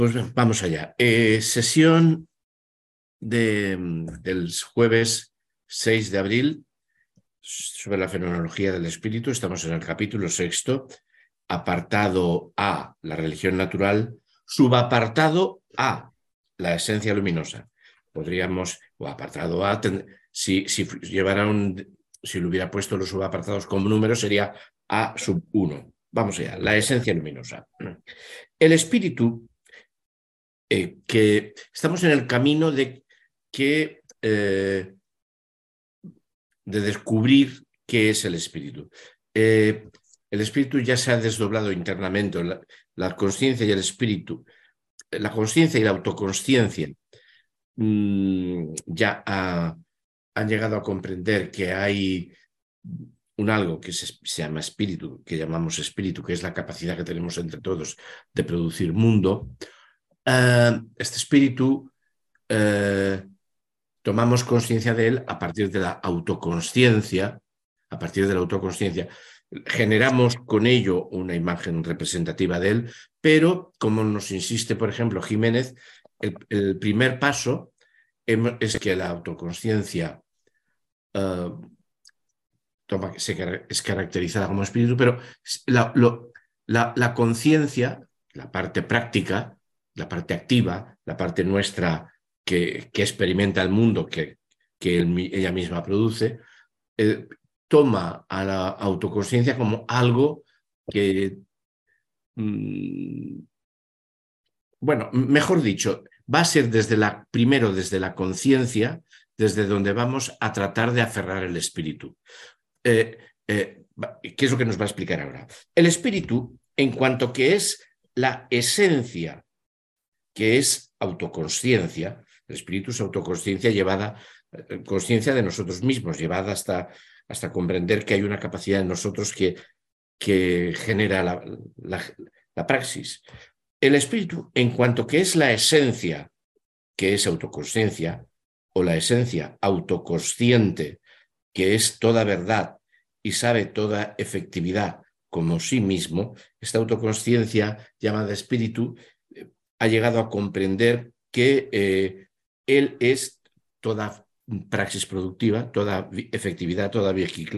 Pues vamos allá. Sesión del jueves 6 de abril sobre la fenomenología del espíritu. Estamos en el capítulo sexto, apartado A, la religión natural, subapartado A, la esencia luminosa. Podríamos, o apartado A, si lo hubiera puesto los subapartados como número, sería A sub 1. Vamos allá, la esencia luminosa. El espíritu, que estamos en el camino de descubrir qué es el espíritu. El espíritu ya se ha desdoblado internamente, la conciencia y el espíritu, la conciencia y la autoconsciencia han llegado a comprender que hay un algo que se llama espíritu, que llamamos espíritu, que es la capacidad que tenemos entre todos de producir mundo. Este espíritu tomamos conciencia de él a partir de la autoconsciencia, generamos con ello una imagen representativa de él, pero como nos insiste, por ejemplo, Jiménez, el primer paso es que la autoconsciencia es caracterizada como espíritu, pero la conciencia, la parte práctica, la parte activa, la parte nuestra que experimenta el mundo que ella misma produce, toma a la autoconsciencia como algo que, bueno, mejor dicho, va a ser primero desde la conciencia, desde donde vamos a tratar de aferrar el espíritu. ¿Qué es lo que nos va a explicar ahora? El espíritu, en cuanto que es la esencia, que es autoconsciencia, el espíritu es autoconsciencia llevada, consciencia de nosotros mismos, llevada hasta comprender que hay una capacidad en nosotros que genera la praxis. El espíritu, en cuanto que es la esencia, que es autoconsciencia, o la esencia autoconsciente, que es toda verdad y sabe toda efectividad como sí mismo, esta autoconsciencia llamada espíritu ha llegado a comprender que él es toda praxis productiva, toda efectividad, toda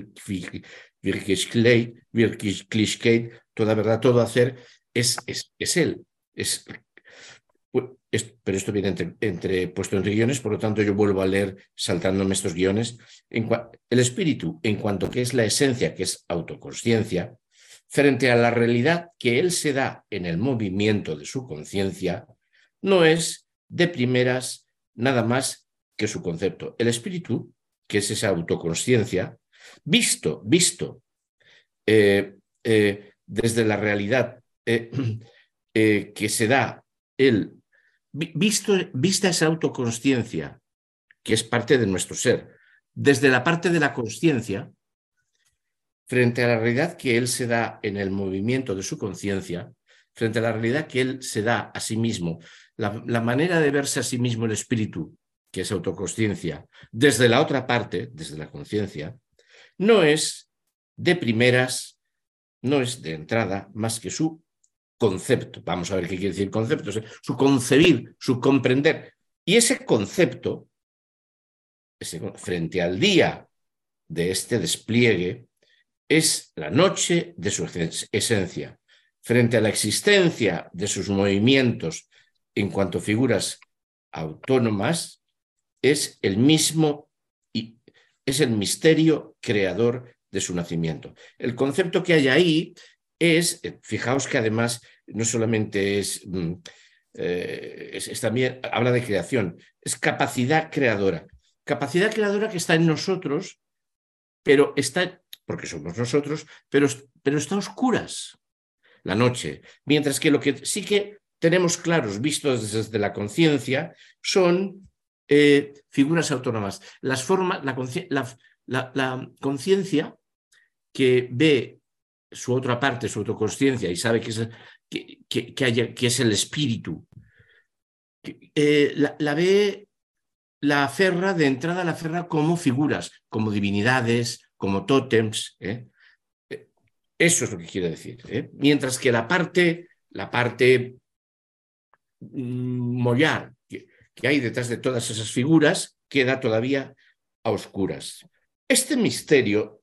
Wirklichkeit, toda verdad, todo hacer, es él. Pero esto viene puesto entre guiones, por lo tanto yo vuelvo a leer saltándome estos guiones. El espíritu, en cuanto que es la esencia, que es autoconsciencia, frente a la realidad que él se da en el movimiento de su conciencia, no es de primeras nada más que su concepto. El espíritu, que es esa autoconsciencia, visto desde la realidad que se da él, vista esa autoconsciencia, que es parte de nuestro ser, desde la parte de la consciencia, frente a la realidad que él se da en el movimiento de su conciencia, frente a la realidad que él se da a sí mismo, la manera de verse a sí mismo el espíritu, que es autoconsciencia, desde la otra parte, desde la conciencia, no es de primeras, no es de entrada más que su concepto. Vamos a ver qué quiere decir concepto, su concebir, su comprender. Y ese concepto, frente al día de este despliegue, es la noche de su esencia, frente a la existencia de sus movimientos en cuanto a figuras autónomas, es el mismo y es el misterio creador de su nacimiento. El concepto que hay ahí es, fijaos que además no solamente es también, habla de creación, es capacidad creadora que está en nosotros, pero está, porque somos nosotros, pero está a oscuras la noche, mientras que lo que sí que tenemos claros, vistos desde la conciencia, son figuras autónomas. Las formas, la conciencia que ve su otra parte, su autoconsciencia, y sabe que es el espíritu, la aferra de entrada, la aferra como figuras, como divinidades, como tótems. Eso es lo que quiere decir. Mientras que la parte mollar que hay detrás de todas esas figuras queda todavía a oscuras. Este misterio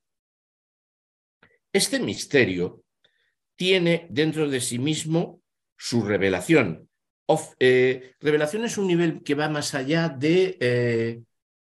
tiene dentro de sí mismo su revelación. Revelación es un nivel que va más allá de...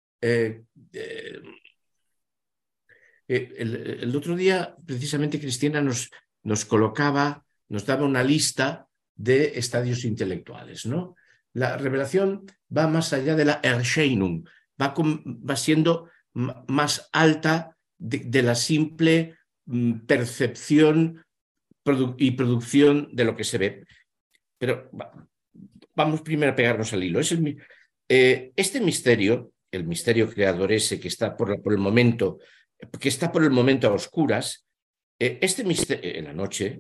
el otro día, precisamente, Cristina nos colocaba, nos daba una lista de estadios intelectuales, ¿no? La revelación va más allá de la Erscheinung, va siendo más alta de la simple percepción y producción de lo que se ve. Pero vamos primero a pegarnos al hilo. Este misterio, el misterio creador ese que está por el momento, a oscuras, este misterio en la noche,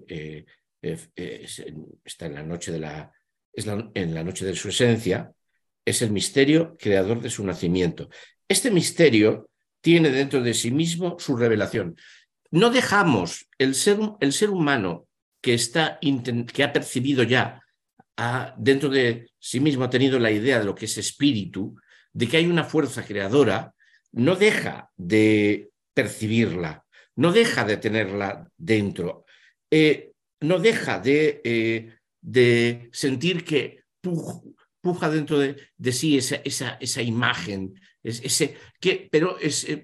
está en la noche en la noche de su esencia, es el misterio creador de su nacimiento. Este misterio tiene dentro de sí mismo su revelación. No dejamos el ser humano que ha percibido ya, dentro de sí mismo ha tenido la idea de lo que es espíritu, de que hay una fuerza creadora, no deja de percibirla, no deja de tenerla dentro, no deja de sentir que puja dentro de sí esa imagen, pero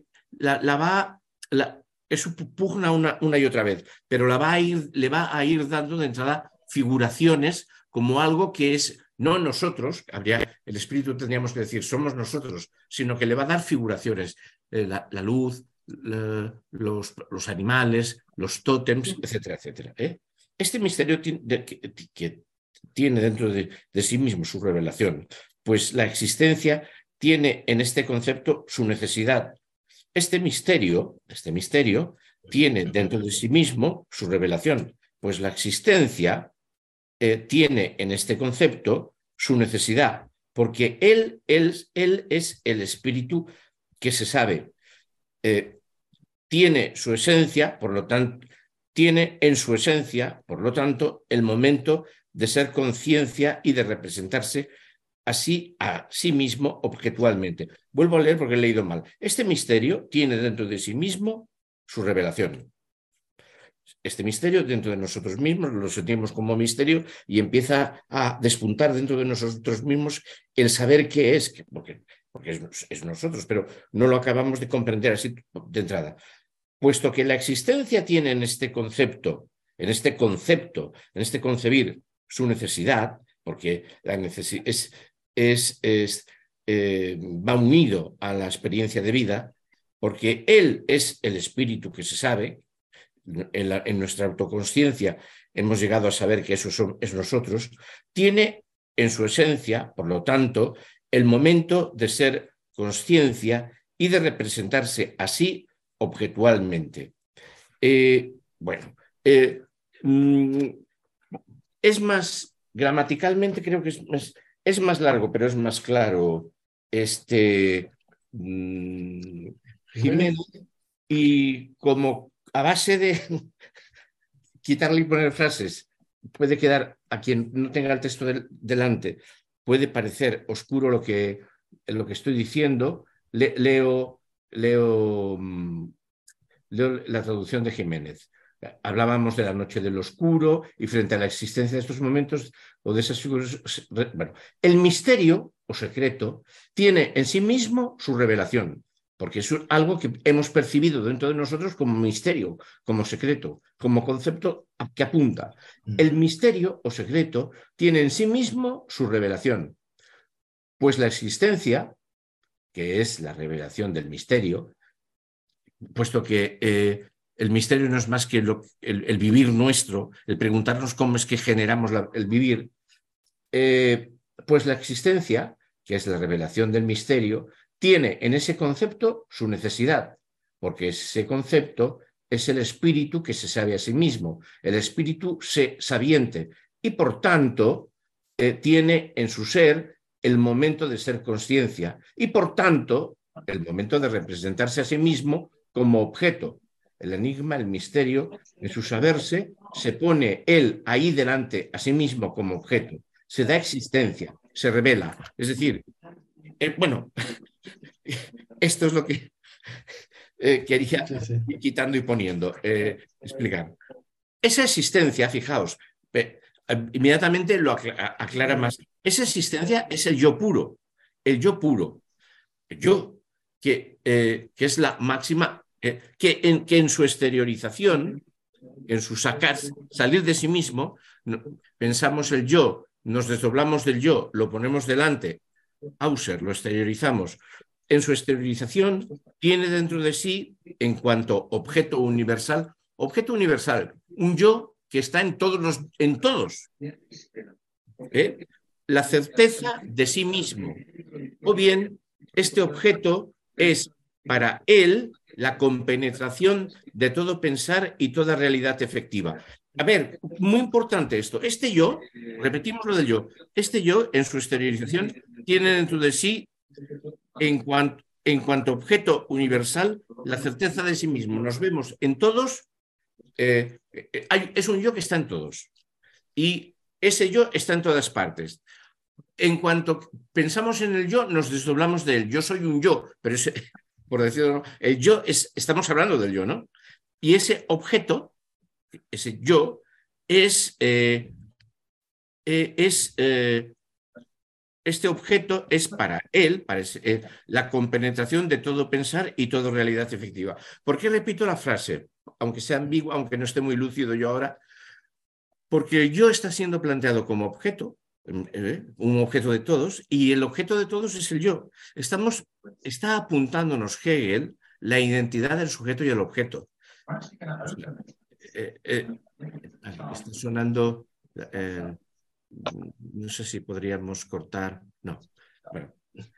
eso pugna una y otra vez, pero le va a ir dando de entrada figuraciones como algo que es no nosotros, el espíritu tendríamos que decir somos nosotros, sino que le va a dar figuraciones, la luz, los animales, los tótems, etcétera, etcétera. Este misterio que tiene dentro de sí mismo su revelación, pues la existencia tiene en este concepto su necesidad. Este misterio tiene dentro de sí mismo su revelación, pues la existencia tiene en este concepto su necesidad, porque él es el espíritu que se sabe. Tiene su esencia, por lo tanto, tiene en su esencia, por lo tanto, el momento de ser conciencia y de representarse así a sí mismo objetualmente. Vuelvo a leer porque he leído mal. Este misterio tiene dentro de sí mismo su revelación. Este misterio dentro de nosotros mismos lo sentimos como misterio y empieza a despuntar dentro de nosotros mismos el saber qué es, porque es nosotros, pero no lo acabamos de comprender así de entrada. Puesto que la existencia tiene en este concepto, en este concebir su necesidad, porque la necesidad va unido a la experiencia de vida, porque él es el espíritu que se sabe. En nuestra autoconsciencia hemos llegado a saber que eso es nosotros, tiene en su esencia, por lo tanto, el momento de ser conciencia y de representarse así objetualmente. Bueno, es más, gramaticalmente creo que es más largo, pero es más claro Jiménez, y como a base de quitarle y poner frases puede quedar, a quien no tenga el texto delante, puede parecer oscuro lo que estoy diciendo, leo la traducción de Jiménez. Hablábamos de la noche del oscuro y frente a la existencia de estos momentos o de esas figuras. Bueno, el misterio o secreto tiene en sí mismo su revelación, porque es algo que hemos percibido dentro de nosotros como misterio, como secreto, como concepto que apunta. El misterio o secreto tiene en sí mismo su revelación, pues la existencia, que es la revelación del misterio, puesto que el misterio no es más que el vivir nuestro, el preguntarnos cómo es que generamos el vivir, pues la existencia, que es la revelación del misterio, tiene en ese concepto su necesidad, porque ese concepto es el espíritu que se sabe a sí mismo, el espíritu sabiente, y por tanto tiene en su ser el momento de ser conciencia, y por tanto el momento de representarse a sí mismo como objeto. El enigma, el misterio, en su saberse, se pone él ahí delante a sí mismo como objeto. se da existencia, se revela. Es decir, bueno, esto es lo que quería ir quitando y poniendo, explicar. Esa existencia, fijaos, inmediatamente lo aclara más. Esa existencia es el yo puro, el yo puro, el yo que es la máxima, que en su exteriorización, en su salir de sí mismo, pensamos el yo, nos desdoblamos del yo, lo ponemos delante, Hauser, lo exteriorizamos. En su exteriorización tiene dentro de sí, en cuanto objeto universal, un yo que está en todos. La certeza de sí mismo. O bien, este objeto es para él la compenetración de todo pensar y toda realidad efectiva. A ver, muy importante esto. Este yo, repetimos lo del yo, este yo en su exteriorización tiene dentro de sí, en cuanto objeto universal, la certeza de sí mismo. Nos vemos en todos, es un yo que está en todos. Y ese yo está en todas partes. En cuanto pensamos en el yo, nos desdoblamos de él. Yo soy un yo, pero ese, por decirlo, el yo estamos hablando del yo, ¿no? Y ese objeto, ese yo, este objeto es para él, la compenetración de todo pensar y toda realidad efectiva. ¿Por qué repito la frase? Aunque sea ambigua, aunque no esté muy lúcido yo ahora, porque el yo está siendo planteado como objeto, un objeto de todos, y el objeto de todos es el yo. Está apuntándonos Hegel la identidad del sujeto y el objeto. Está sonando, no sé si podríamos cortar, no. Bueno,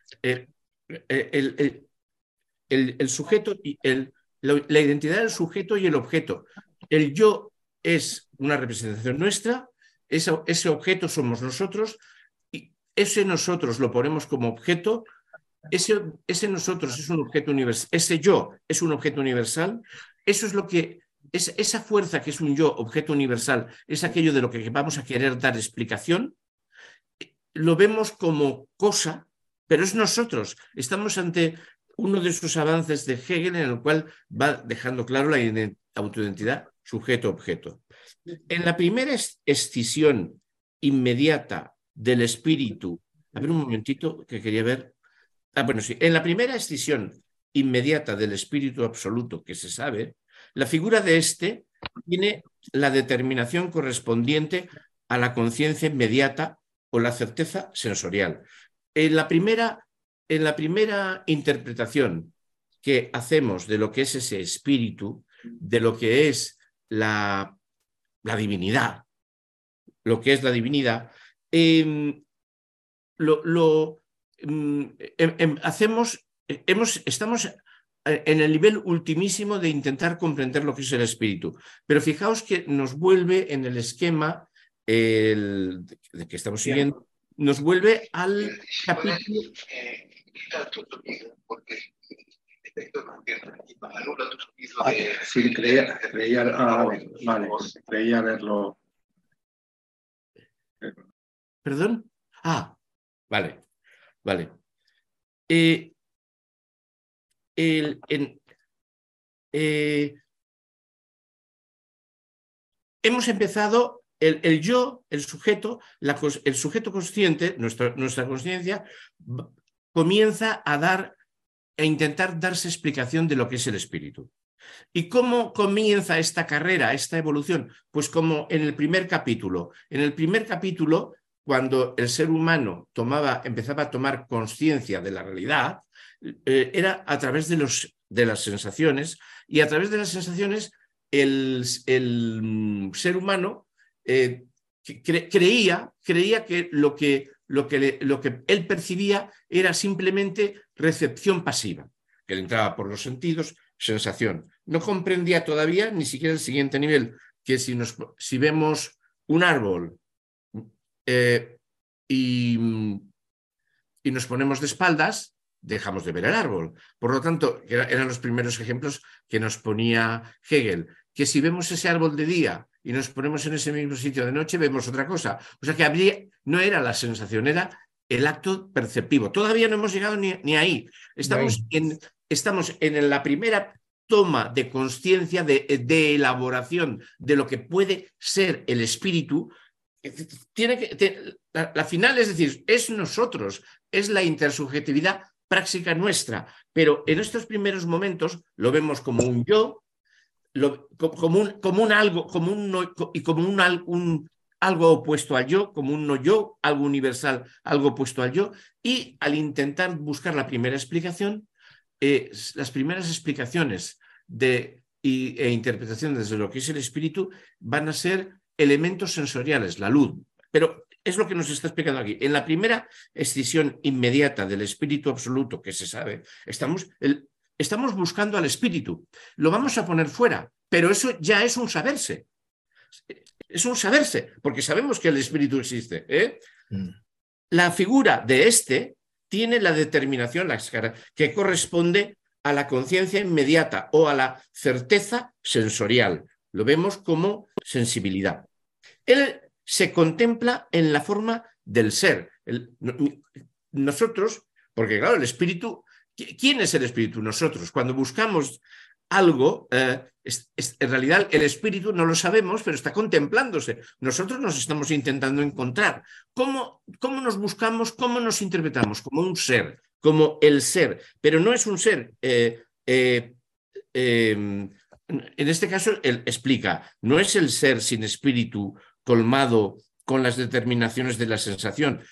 el sujeto y la identidad del sujeto y el objeto. El yo es una representación nuestra, ese objeto somos nosotros, y ese nosotros lo ponemos como objeto, ese nosotros es un objeto universal, ese yo es un objeto universal, eso es lo que es esa fuerza que es un yo, objeto universal, es aquello de lo que vamos a querer dar explicación, lo vemos como cosa, pero es nosotros, estamos ante uno de esos avances de Hegel en el cual va dejando claro la autoidentidad sujeto-objeto. En la primera escisión inmediata del espíritu, a ver un momentito que quería ver. Bueno, sí, en la primera escisión inmediata del espíritu absoluto que se sabe, la figura de este tiene la determinación correspondiente a la conciencia inmediata o la certeza sensorial. En la primera interpretación que hacemos de lo que es ese espíritu, de lo que es la divinidad, estamos en el nivel ultimísimo de intentar comprender lo que es el espíritu. Pero fijaos que nos vuelve en el esquema de que estamos siguiendo, nos vuelve al capítulo. Sí, creía verlo. ¿Perdón? Vale. Hemos empezado el yo, el sujeto, el sujeto consciente, nuestra conciencia, comienza a intentar darse explicación de lo que es el espíritu. ¿Y cómo comienza esta carrera, esta evolución? Pues como en el primer capítulo. En el primer capítulo, cuando el ser humano empezaba a tomar conciencia de la realidad, era a través de las sensaciones, y a través de las sensaciones el ser humano creía que lo que él percibía era simplemente recepción pasiva, que le entraba por los sentidos, sensación. No comprendía todavía ni siquiera el siguiente nivel, que si vemos un árbol y nos ponemos de espaldas, dejamos de ver el árbol. Por lo tanto, eran los primeros ejemplos que nos ponía Hegel, que si vemos ese árbol de día y nos ponemos en ese mismo sitio de noche, vemos otra cosa. O sea que no era la sensación, era el acto perceptivo. Todavía no hemos llegado ni ahí. Estamos en la primera toma de conciencia, de elaboración de lo que puede ser el espíritu. La final, es decir, es nosotros, es la intersubjetividad práctica nuestra, pero en estos primeros momentos lo vemos como un yo, como un algo, como un no, y como algo opuesto al yo, como un no yo, algo universal, algo opuesto al yo, y al intentar buscar la primera explicación, las primeras explicaciones e interpretaciones de lo que es el espíritu van a ser elementos sensoriales, la luz. Pero es lo que nos está explicando aquí. En la primera escisión inmediata del espíritu absoluto que se sabe, estamos buscando al espíritu. Lo vamos a poner fuera, pero eso ya es un saberse. Es un saberse, porque sabemos que el espíritu existe. La figura de este tiene la determinación que corresponde a la conciencia inmediata o a la certeza sensorial. Lo vemos como sensibilidad. Él se contempla en la forma del ser. Nosotros, porque claro, el espíritu, ¿quién es el espíritu? Nosotros. Cuando buscamos algo, en realidad el espíritu no lo sabemos, pero está contemplándose. Nosotros nos estamos intentando encontrar. ¿Cómo nos buscamos? ¿Cómo nos interpretamos? Como un ser, como el ser. Pero no es un ser. En este caso, él explica, no es el ser sin espíritu colmado con las determinaciones de la sensación.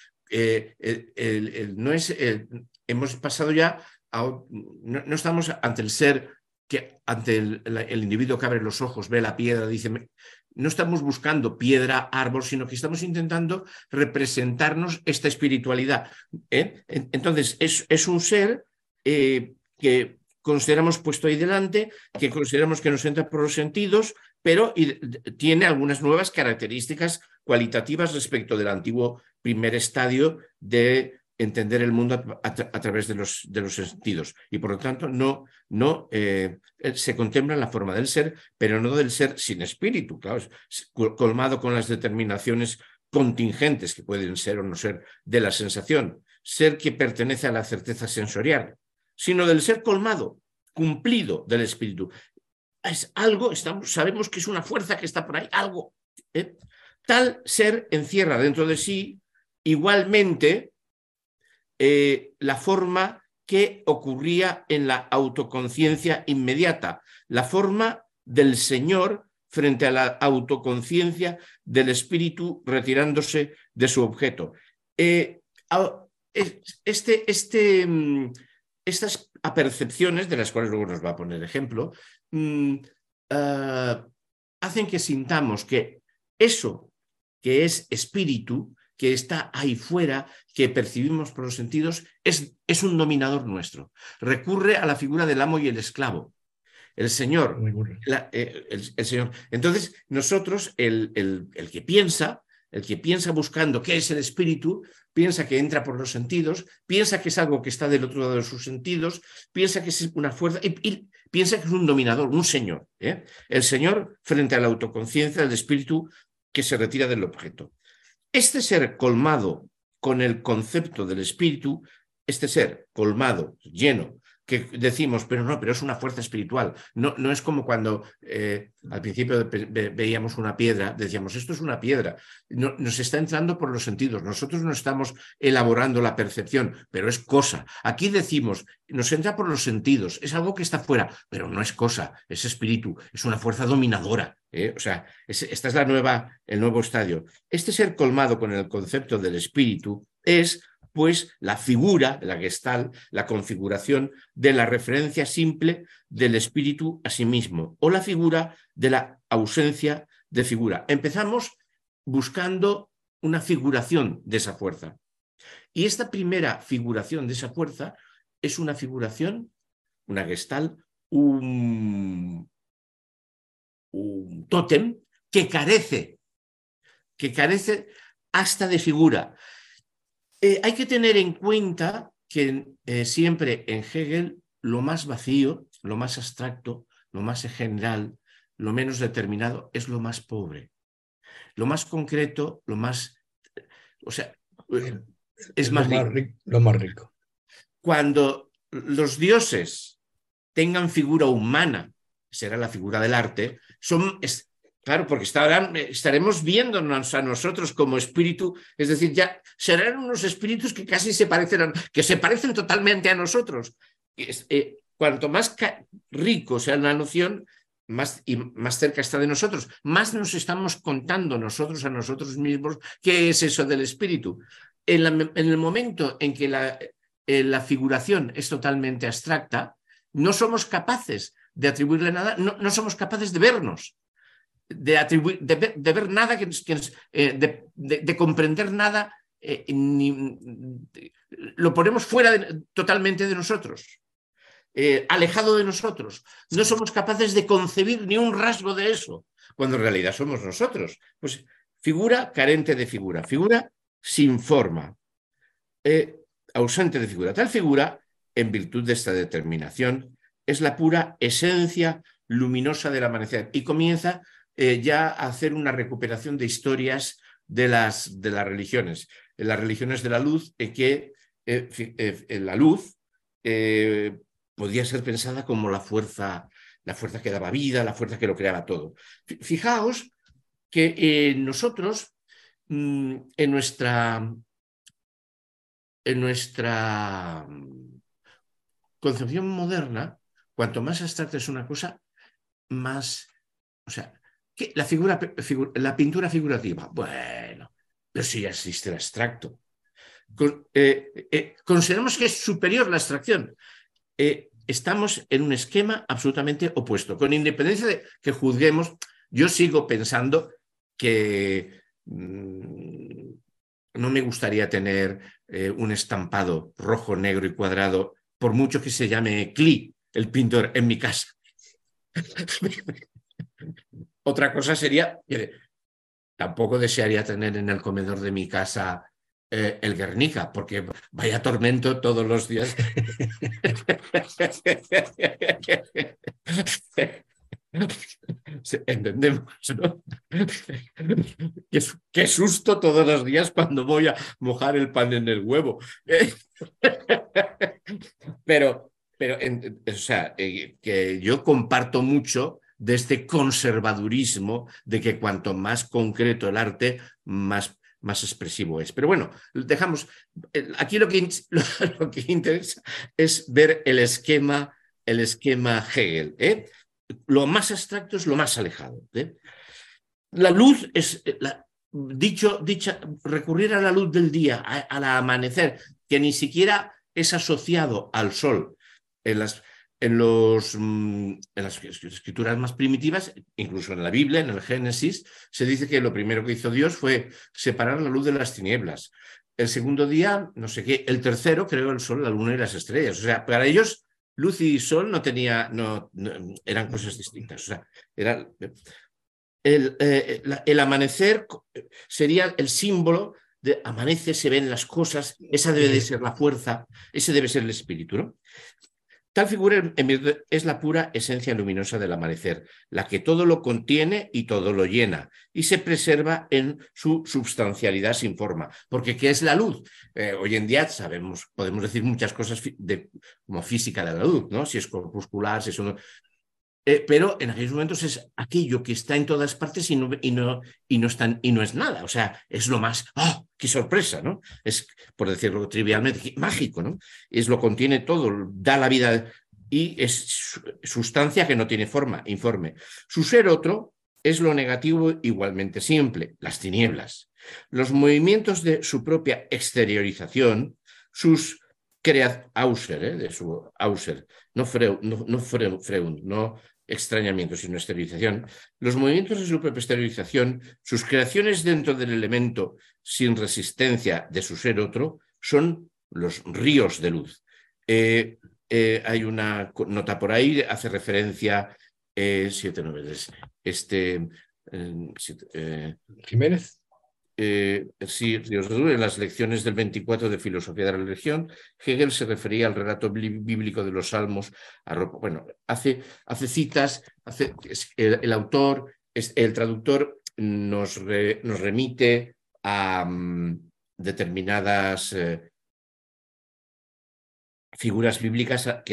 No es, hemos pasado ya no estamos ante el ser que ante el individuo que abre los ojos, ve la piedra, dice, no estamos buscando piedra, árbol, sino que estamos intentando representarnos esta espiritualidad. Entonces, es un ser que consideramos puesto ahí delante, que consideramos que nos entra por los sentidos, pero tiene algunas nuevas características cualitativas respecto del antiguo primer estadio de entender el mundo a través de los sentidos. Y por lo tanto, se contempla en la forma del ser, pero no del ser sin espíritu, claro, colmado con las determinaciones contingentes que pueden ser o no ser de la sensación, ser que pertenece a la certeza sensorial, sino del ser colmado, cumplido del espíritu. Es algo, sabemos que es una fuerza que está por ahí, algo. Tal ser encierra dentro de sí igualmente la forma que ocurría en la autoconciencia inmediata, la forma del Señor frente a la autoconciencia del espíritu retirándose de su objeto. Estas apercepciones, de las cuales luego nos va a poner ejemplo, hacen que sintamos que eso que es espíritu, que está ahí fuera, que percibimos por los sentidos, es un dominador nuestro. Recurre a la figura del amo y el esclavo. El Señor. El Señor. Entonces, nosotros, el que piensa buscando qué es el espíritu, piensa que entra por los sentidos, piensa que es algo que está del otro lado de sus sentidos, piensa que es una fuerza y piensa que es un dominador, un señor. El Señor frente a la autoconciencia del espíritu que se retira del objeto. Este ser colmado con el concepto del espíritu, este ser colmado, lleno, que decimos, pero es una fuerza espiritual. No es como cuando al principio veíamos una piedra, decíamos, esto es una piedra. Nos está entrando por los sentidos. Nosotros no estamos elaborando la percepción, pero es cosa. Aquí decimos, nos entra por los sentidos, es algo que está fuera, pero no es cosa, es espíritu, es una fuerza dominadora. O sea, esta es el nuevo estadio. Este ser colmado con el concepto del espíritu es pues la figura, la Gestalt, la configuración de la referencia simple del espíritu a sí mismo, o la figura de la ausencia de figura. Empezamos buscando una figuración de esa fuerza. Y esta primera figuración de esa fuerza es una figuración, una Gestalt, un tótem que carece hasta de figura. Hay que tener en cuenta que siempre en Hegel lo más vacío, lo más abstracto, lo más general, lo menos determinado, es lo más pobre. Lo más concreto, lo más... O sea, es más rico. Lo más rico. Cuando los dioses tengan figura humana, será la figura del arte, claro, porque estaremos viéndonos a nosotros como espíritu, es decir, ya serán unos espíritus que casi se parecen totalmente a nosotros. Cuanto más rico sea la noción, más cerca está de nosotros, más nos estamos contando nosotros a nosotros mismos qué es eso del espíritu. En el momento en que la figuración es totalmente abstracta, no somos capaces de atribuirle nada, no somos capaces de vernos, de ver nada, de comprender nada, lo ponemos fuera totalmente de nosotros. Alejado de nosotros. No somos capaces de concebir ni un rasgo de eso, cuando en realidad somos nosotros. Pues figura carente de figura, figura sin forma, ausente de figura. Tal figura, en virtud de esta determinación, es la pura esencia luminosa del amanecer y comienza ya a hacer una recuperación de historias de las religiones. Las religiones de la luz, la luz podía ser pensada como la fuerza que daba vida, la fuerza que lo creaba todo. Fijaos que nosotros, en nuestra concepción moderna, cuanto más abstracta es una cosa, más... O sea, la pintura figurativa, bueno, pero sí ya existe el abstracto. Consideramos que es superior la abstracción. Estamos en un esquema absolutamente opuesto. Con independencia de que juzguemos, yo sigo pensando que no me gustaría tener un estampado rojo, negro y cuadrado, por mucho que se llame Klee, el pintor, en mi casa. Otra cosa sería que tampoco desearía tener en el comedor de mi casa el Guernica, porque vaya tormento todos los días. Entendemos, ¿no? Qué susto todos los días cuando voy a mojar el pan en el huevo. Pero o sea, que yo comparto mucho de este conservadurismo de que cuanto más concreto el arte, más expresivo es. Pero bueno, dejamos. Aquí lo que interesa es ver el esquema Hegel. Lo más abstracto es lo más alejado. La luz es, recurrir a la luz del día, al amanecer, que ni siquiera es asociado al sol en las escrituras más primitivas, incluso en la Biblia, en el Génesis, se dice que lo primero que hizo Dios fue separar la luz de las tinieblas. El segundo día, no sé qué, el tercero creó el sol, la luna y las estrellas. O sea, para ellos luz y sol eran cosas distintas. O sea, el amanecer sería el símbolo de amanece, se ven las cosas, esa debe de ser la fuerza, ese debe ser el espíritu, ¿no? Tal figura es la pura esencia luminosa del amanecer, la que todo lo contiene y todo lo llena, y se preserva en su substancialidad sin forma. Porque ¿qué es la luz? Hoy en día podemos decir muchas cosas como física de la luz, ¿no? Si es corpuscular, si es uno... pero en aquellos momentos es aquello que está en todas partes y no es nada. O sea, es lo más, ¡oh, qué sorpresa!, ¿no? Es, por decirlo trivialmente, mágico, ¿no? Lo contiene todo, da la vida y es sustancia que no tiene forma, informe. Su ser otro es lo negativo igualmente simple, las tinieblas. Los movimientos de su propia exteriorización, sus Auser, no Freud, no extrañamiento, sino esterilización, los movimientos de su propia esterilización, sus creaciones dentro del elemento sin resistencia de su ser otro, son los ríos de luz. Hay una nota por ahí, hace referencia 7 novelas. Jiménez. sí, Ríos de Luz, en las lecciones del 24 de Filosofía de la Religión, Hegel se refería al relato bíblico de los Salmos. Bueno, hace citas, el autor, el traductor nos remite a determinadas figuras bíblicas que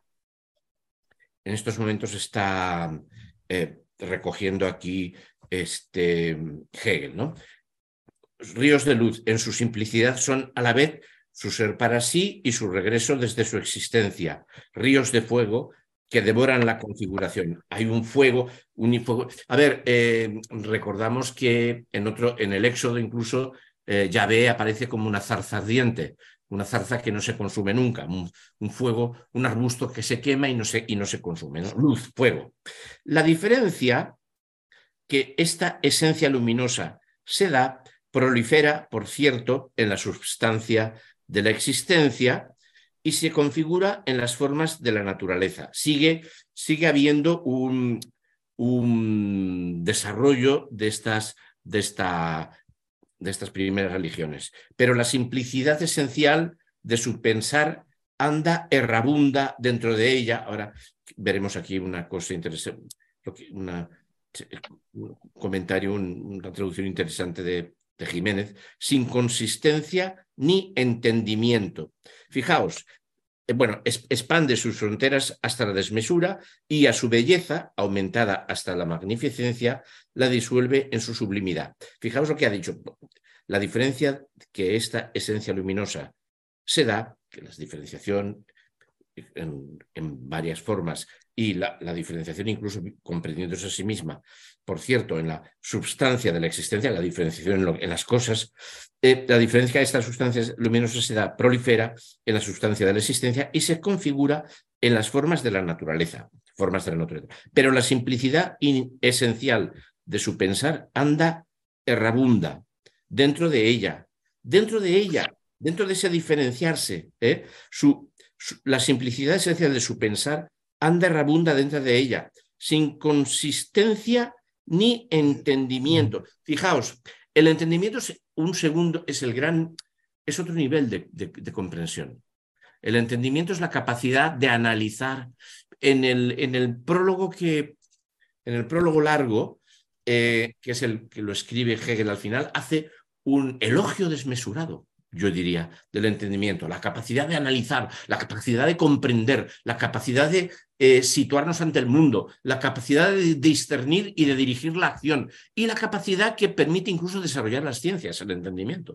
en estos momentos está recogiendo aquí Hegel, ¿no? Ríos de luz en su simplicidad son a la vez su ser para sí y su regreso desde su existencia. Ríos de fuego que devoran la configuración. Hay un fuego, unifuego. A ver, recordamos que en el Éxodo incluso Yahvé aparece como una zarza ardiente, una zarza que no se consume nunca, un fuego, un arbusto que se quema y no se consume, ¿no? Luz, fuego. La diferencia que esta esencia luminosa se da prolifera, por cierto, en la substancia de la existencia y se configura en las formas de la naturaleza. Sigue habiendo un desarrollo de estas primeras religiones, pero la simplicidad esencial de su pensar anda errabunda dentro de ella. Ahora veremos aquí una cosa interesante, un comentario, una traducción interesante de Jiménez, sin consistencia ni entendimiento. Fijaos, bueno, expande sus fronteras hasta la desmesura y a su belleza, aumentada hasta la magnificencia, la disuelve en su sublimidad. Fijaos lo que ha dicho. La diferencia que esta esencia luminosa se da, que la diferenciación en varias formas y la diferenciación incluso comprendiéndose a sí misma, por cierto, en la substancia de la existencia, la diferenciación en las cosas, la diferencia de estas sustancias luminosas se da, prolifera en la sustancia de la existencia y se configura en las formas de la naturaleza, Pero la simplicidad esencial de su pensar anda errabunda dentro de ella, dentro de ese diferenciarse, la simplicidad esencial de su pensar anda errabunda dentro de ella, sin consistencia ni entendimiento. Fijaos, el entendimiento es otro nivel de comprensión. El entendimiento es la capacidad de analizar. En el prólogo largo, que es el que lo escribe Hegel al final, hace un elogio desmesurado, yo diría, del entendimiento, la capacidad de analizar, la capacidad de comprender, la capacidad de situarnos ante el mundo, la capacidad de discernir y de dirigir la acción y la capacidad que permite incluso desarrollar las ciencias, el entendimiento.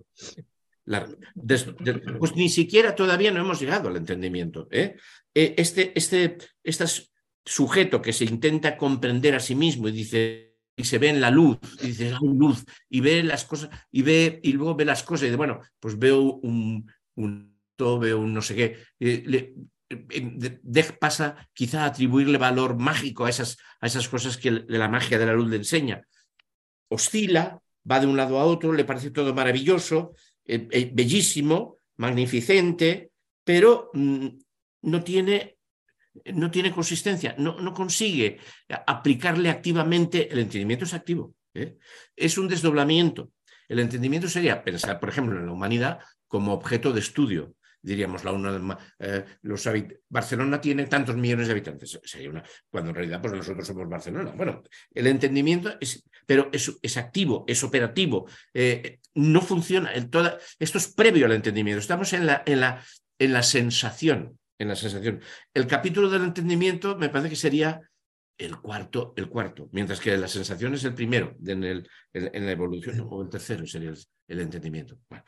Pues ni siquiera todavía no hemos llegado al entendimiento. Este sujeto que se intenta comprender a sí mismo y se ve en la luz, y dice, hay luz, y ve las cosas, y luego ve las cosas, y dice, bueno, pues veo veo un no sé qué. Pasa quizá a atribuirle valor mágico a esas cosas que la magia de la luz le enseña. Oscila, va de un lado a otro, le parece todo maravilloso, bellísimo, magnificente, pero no tiene consistencia, no consigue aplicarle activamente. El entendimiento es activo, es un desdoblamiento. El entendimiento sería pensar, por ejemplo, en la humanidad como objeto de estudio. Diríamos, Barcelona tiene tantos millones de habitantes, cuando en realidad pues nosotros somos Barcelona. Bueno, el entendimiento es activo, es operativo, no funciona. Esto es previo al entendimiento. Estamos en la sensación. El capítulo del entendimiento me parece que sería el cuarto, mientras que la sensación es el primero en la evolución, o el tercero sería el entendimiento. Bueno.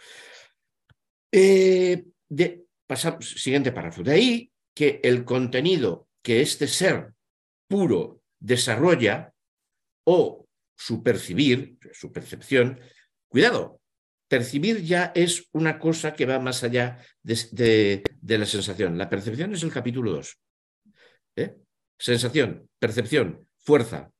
Pasamos, siguiente párrafo. De ahí que el contenido que este ser puro desarrolla o su percibir, su percepción, cuidado, percibir ya es una cosa que va más allá de la sensación. La percepción es el capítulo 2. Sensación, percepción, fuerza.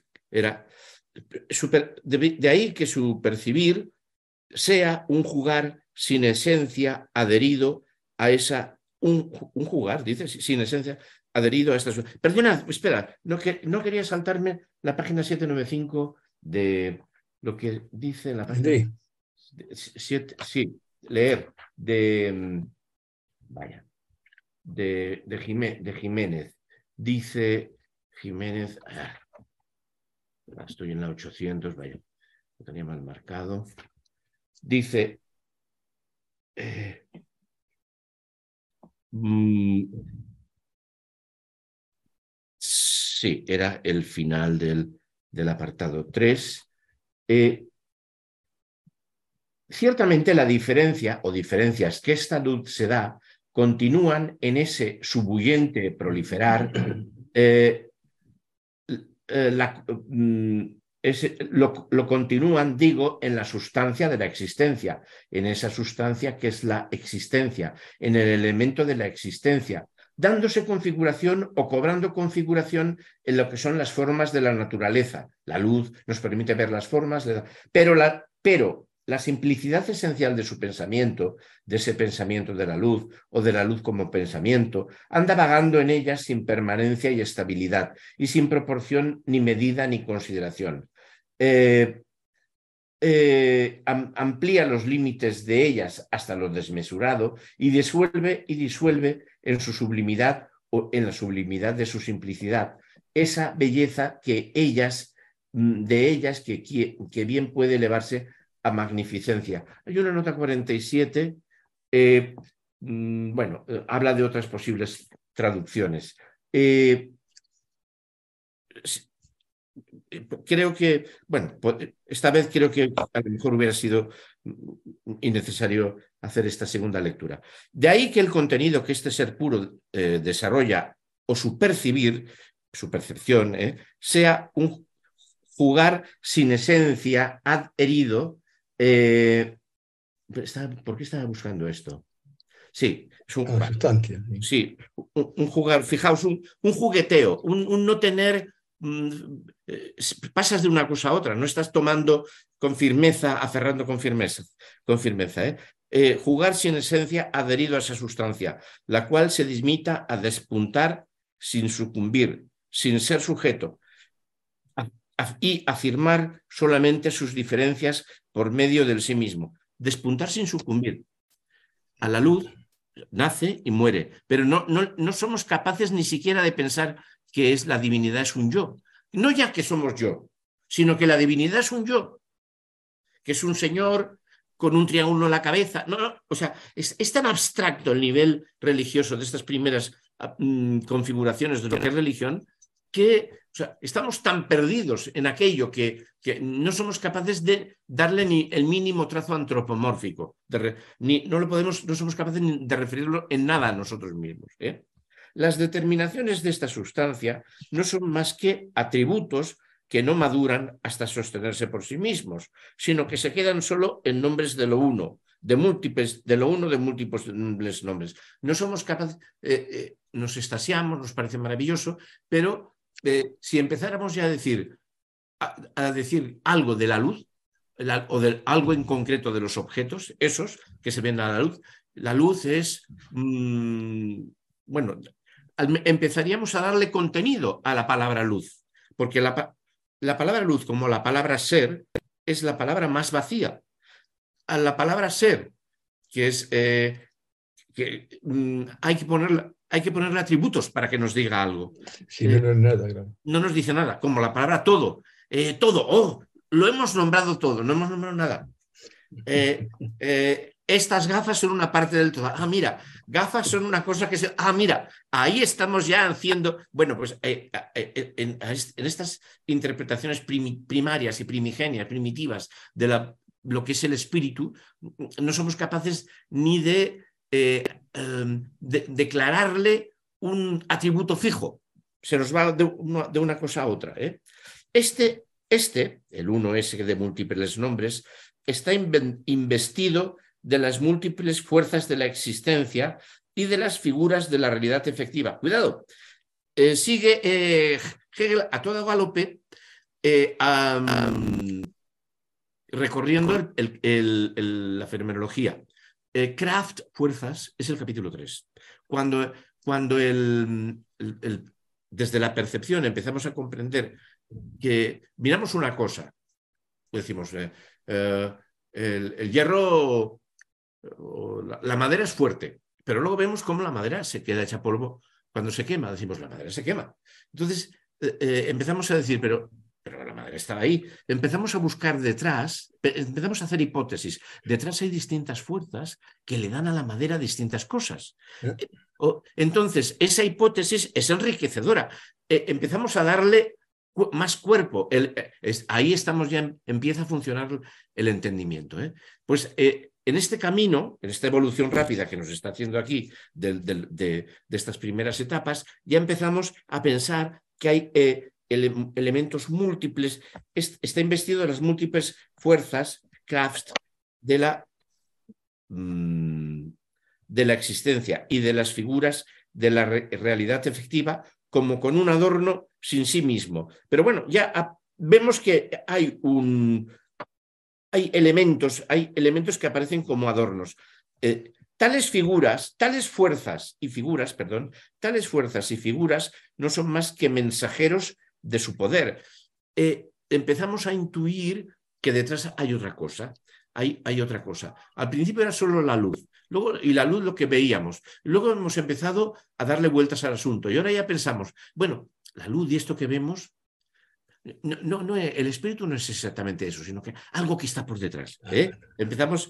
De ahí que su percibir sea un jugar sin esencia adherido a un jugar, dice, sin esencia adherido a estas. Perdona, espera, no quería saltarme la página 795 de lo que dice la página. Sí. sí, leer vaya, de Jiménez. Dice Jiménez, estoy en la 800, vaya, lo tenía mal marcado. Dice, sí, era el final del apartado 3. Ciertamente la diferencia o diferencias que esta luz se da continúan en ese subhuyente proliferar, lo continúan, digo, en la sustancia de la existencia, en esa sustancia que es la existencia, en el elemento de la existencia, dándose configuración o cobrando configuración en lo que son las formas de la naturaleza. La luz nos permite ver las formas, pero la simplicidad esencial de su pensamiento, de ese pensamiento de la luz o de la luz como pensamiento, anda vagando en ella sin permanencia y estabilidad y sin proporción ni medida ni consideración. Amplía los límites de ellas hasta lo desmesurado y disuelve en su sublimidad o en la sublimidad de su simplicidad esa belleza que que bien puede elevarse a magnificencia. Hay una nota 47, habla de otras posibles traducciones. Creo que, esta vez creo que a lo mejor hubiera sido innecesario hacer esta segunda lectura. De ahí que el contenido que este ser puro desarrolla o su percibir, su percepción, sea un jugar sin esencia, adherido. ¿Por qué estaba buscando esto? Sí, es un, sustancia. sí, un jugar, fijaos, un jugueteo, un no tener, pasas de una cosa a otra, no estás tomando con firmeza, aferrando con firmeza, jugar sin esencia adherido a esa sustancia, la cual se limita a despuntar sin sucumbir, sin ser sujeto, y afirmar solamente sus diferencias por medio del sí mismo. Despuntar sin sucumbir. A la luz nace y muere, pero no somos capaces ni siquiera de pensar que la divinidad es un yo. No ya que somos yo, sino que la divinidad es un yo, que es un señor con un triángulo en la cabeza. O sea, es tan abstracto el nivel religioso de estas primeras configuraciones de lo que es religión, que estamos tan perdidos en aquello que no somos capaces de darle ni el mínimo trazo antropomórfico. No somos capaces de referirlo en nada a nosotros mismos. Las determinaciones de esta sustancia no son más que atributos que no maduran hasta sostenerse por sí mismos, sino que se quedan solo en nombres de lo uno, de múltiples nombres. No somos capaces, nos extasiamos, nos parece maravilloso, pero si empezáramos ya a decir algo de la luz, o de algo en concreto de los objetos, esos que se ven a la luz es, empezaríamos a darle contenido a la palabra luz, porque la palabra luz, como la palabra ser, es la palabra más vacía. A la palabra ser, que es hay que ponerle atributos para que nos diga algo. Si no, no es nada, claro. No nos dice nada, como la palabra todo. Todo, lo hemos nombrado todo, no hemos nombrado nada. Estas gafas son una parte del todo. Mira, gafas son una cosa que se... mira, ahí estamos ya haciendo... Bueno, pues en estas interpretaciones primarias y primigenias, primitivas de lo que es el espíritu, no somos capaces ni de declararle un atributo fijo. Se nos va de una cosa a otra. El 1S de múltiples nombres, está investido de las múltiples fuerzas de la existencia y de las figuras de la realidad efectiva. Cuidado, sigue Hegel a toda galope recorriendo la fenomenología. Kraft, fuerzas, es el capítulo 3. Cuando desde la percepción empezamos a comprender que miramos una cosa, decimos, el hierro, la madera es fuerte, pero luego vemos cómo la madera se queda hecha polvo cuando se quema. Decimos, la madera se quema. Entonces empezamos a decir, pero la madera estaba ahí. Empezamos a buscar detrás, empezamos a hacer hipótesis. Detrás hay distintas fuerzas que le dan a la madera distintas cosas. Entonces, esa hipótesis es enriquecedora. Empezamos a darle más cuerpo. Ahí estamos ya, empieza a funcionar el entendimiento. Pues en este camino, en esta evolución rápida que nos está haciendo aquí de estas primeras etapas, ya empezamos a pensar que hay elementos múltiples. Está investido de las múltiples fuerzas, Kraft, de la existencia y de las figuras de la realidad efectiva, como con un adorno sin sí mismo. Pero bueno, ya vemos que hay elementos que aparecen como adornos. Tales fuerzas y figuras no son más que mensajeros de su poder. Empezamos a intuir que detrás hay otra cosa. Hay otra cosa. Al principio era solo la luz. Y la luz lo que veíamos. Luego hemos empezado a darle vueltas al asunto. Y ahora ya pensamos, bueno, la luz y esto que vemos, no, el espíritu no es exactamente eso, sino que algo que está por detrás. Empezamos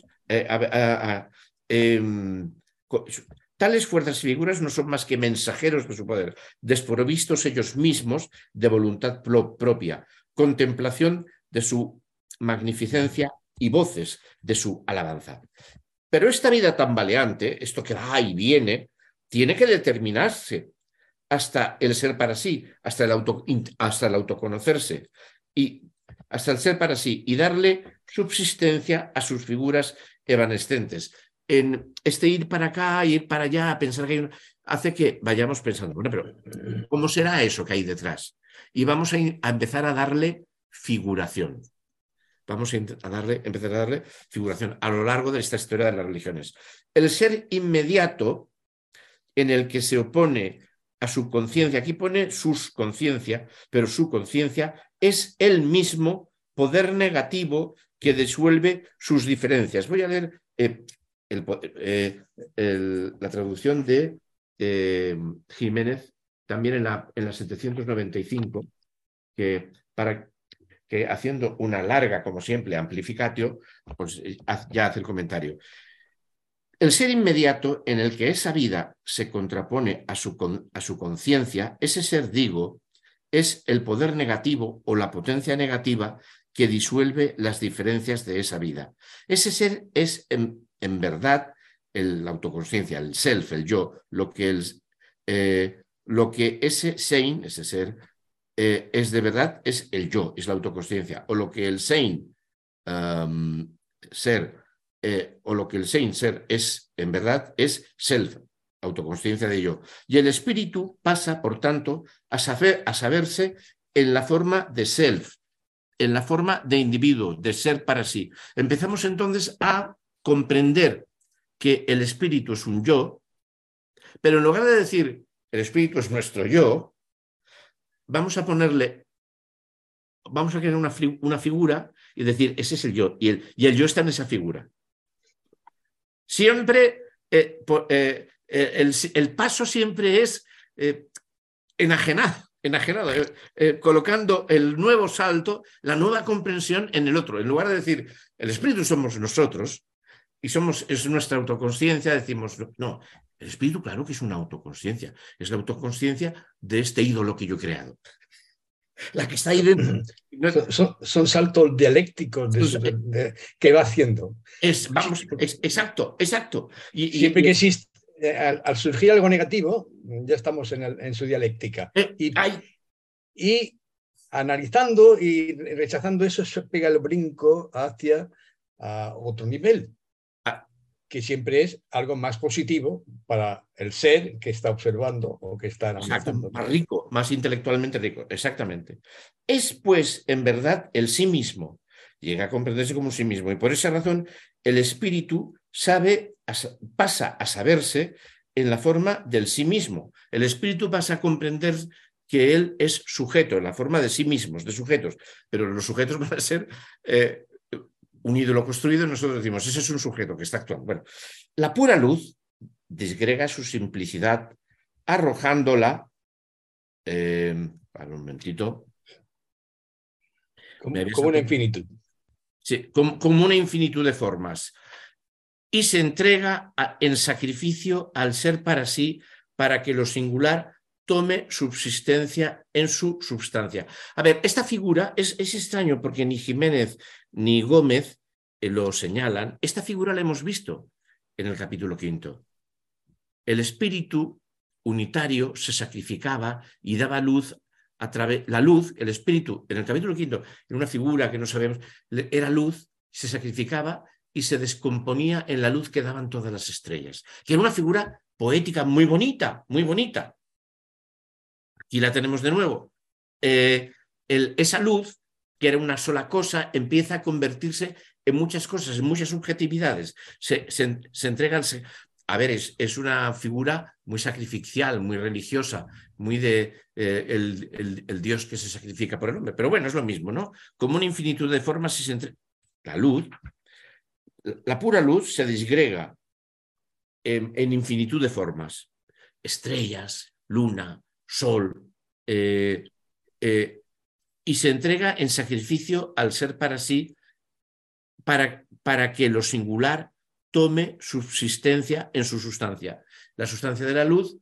tales fuerzas y figuras no son más que mensajeros de su poder, desprovistos ellos mismos de voluntad propia, contemplación de su magnificencia y voces de su alabanza. Pero esta vida tambaleante, esto que va y viene, tiene que determinarse hasta el ser para sí, hasta el autoconocerse, y hasta el ser para sí, y darle subsistencia a sus figuras evanescentes. En este ir para acá, ir para allá, pensar que hay hace que vayamos pensando, bueno, pero ¿cómo será eso que hay detrás? Y vamos a empezar a darle figuración. Vamos a empezar a darle figuración a lo largo de esta historia de las religiones. El ser inmediato, en el que se opone a su conciencia, aquí pone sus conciencia, pero su conciencia es el mismo poder negativo que disuelve sus diferencias. Voy a leer la traducción de Jiménez, también en la 795, que haciendo una larga, como siempre, amplificatio, pues ya hace el comentario. El ser inmediato en el que esa vida se contrapone a su conciencia, ese ser, digo, es el poder negativo o la potencia negativa que disuelve las diferencias de esa vida. Ese ser es en verdad la autoconsciencia, el self, el yo, lo que ese sein, ese ser, es de verdad, es el yo, es la autoconsciencia, o lo que el sein, ser, o lo que el sein, ser, es en verdad, es self, autoconsciencia de yo. Y el espíritu pasa, por tanto, a saberse en la forma de self, en la forma de individuo, de ser para sí. Empezamos entonces a comprender que el espíritu es un yo, pero en lugar de decir el espíritu es nuestro yo, vamos a crear una figura y decir, ese es el yo, y el yo está en esa figura. Siempre, el paso siempre es enajenado, colocando el nuevo salto, la nueva comprensión en el otro. En lugar de decir, el espíritu somos nosotros, y es nuestra autoconsciencia, decimos, no, el espíritu claro que es una autoconsciencia, es la autoconsciencia de este ídolo que yo he creado. La que está ahí dentro. Son saltos dialécticos que va haciendo. Exacto. Siempre que existe, al surgir algo negativo, ya estamos en su dialéctica. Y analizando y rechazando eso, se pega el brinco hacia otro nivel, que siempre es algo más positivo para el ser que está observando o que está analizando. Más rico, más intelectualmente rico, exactamente. Es, pues, en verdad, el sí mismo. Llega a comprenderse como sí mismo. Y por esa razón, el espíritu pasa a saberse en la forma del sí mismo. El espíritu pasa a comprender que él es sujeto, en la forma de sí mismos, de sujetos. Pero los sujetos van a ser un ídolo construido, nosotros decimos, ese es un sujeto que está actuando. Bueno, la pura luz disgrega su simplicidad arrojándola, para un momentito. Como una infinitud. Sí, como una infinitud de formas. Y se entrega en sacrificio al ser para sí, para que lo singular tome subsistencia en su substancia. A ver, esta figura es extraño porque ni Jiménez ni Gómez lo señalan. Esta figura la hemos visto en el capítulo 5. El espíritu unitario se sacrificaba y daba luz a través... La luz, el espíritu, en el capítulo 5, en una figura que no sabemos, era luz, se sacrificaba y se descomponía en la luz que daban todas las estrellas. Que era una figura poética muy bonita, muy bonita. Aquí la tenemos de nuevo. Esa luz, que era una sola cosa, empieza a convertirse en muchas cosas, en muchas subjetividades. Se entrega... A ver, es una figura muy sacrificial, muy religiosa, muy de el Dios que se sacrifica por el hombre. Pero bueno, es lo mismo, ¿no? Como una infinitud de formas, la luz, la pura luz se disgrega en infinitud de formas. Estrellas, luna, sol, y se entrega en sacrificio al ser para sí, para que lo singular tome subsistencia en su sustancia. La sustancia de la luz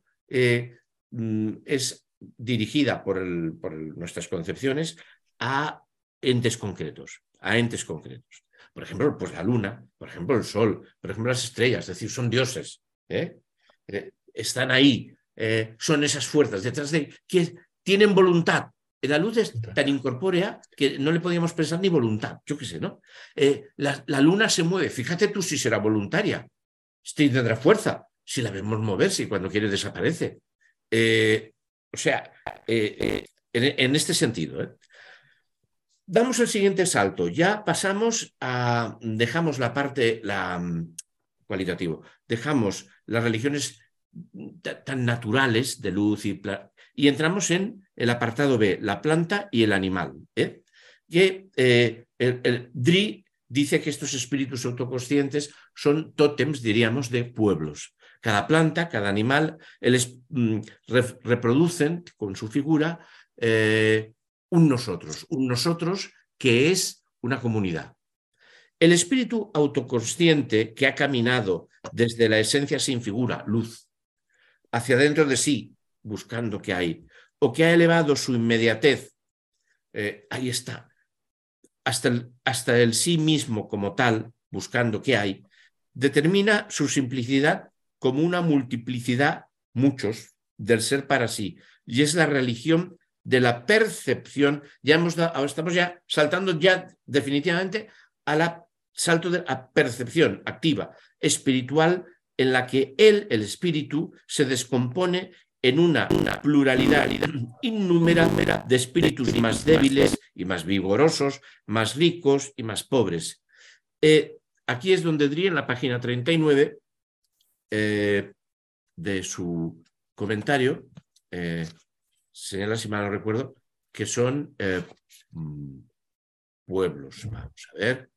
es dirigida por nuestras concepciones a entes concretos, Por ejemplo, pues la luna, por ejemplo, el sol, por ejemplo, las estrellas, es decir, son dioses, están ahí, son esas fuerzas detrás de que tienen voluntad. La luz es tan incorpórea que no le podíamos pensar ni voluntad, yo qué sé, ¿no? La luna se mueve, fíjate tú si será voluntaria, si tendrá fuerza, si la vemos moverse y cuando quiere desaparece. O sea, en este sentido. Damos el siguiente salto, ya pasamos a, dejamos la parte cualitativo, dejamos las religiones tan naturales de luz y entramos en el apartado B, la planta y el animal. Que el Dri dice que estos espíritus autoconscientes son tótems, diríamos, de pueblos. Cada planta, cada animal, reproducen con su figura un nosotros que es una comunidad. El espíritu autoconsciente que ha caminado desde la esencia sin figura, luz, hacia dentro de sí, buscando qué hay, o que ha elevado su inmediatez, ahí está, hasta el sí mismo como tal, buscando qué hay, determina su simplicidad como una multiplicidad, muchos, del ser para sí, y es la religión de la percepción. Estamos ya saltando ya definitivamente salto de la percepción activa, espiritual, en la que el espíritu, se descompone en una pluralidad innúmera de espíritus más débiles y más vigorosos, más ricos y más pobres. Aquí es donde Dri, en la página 39 de su comentario, señala, si mal no recuerdo, que son pueblos. Vamos a ver.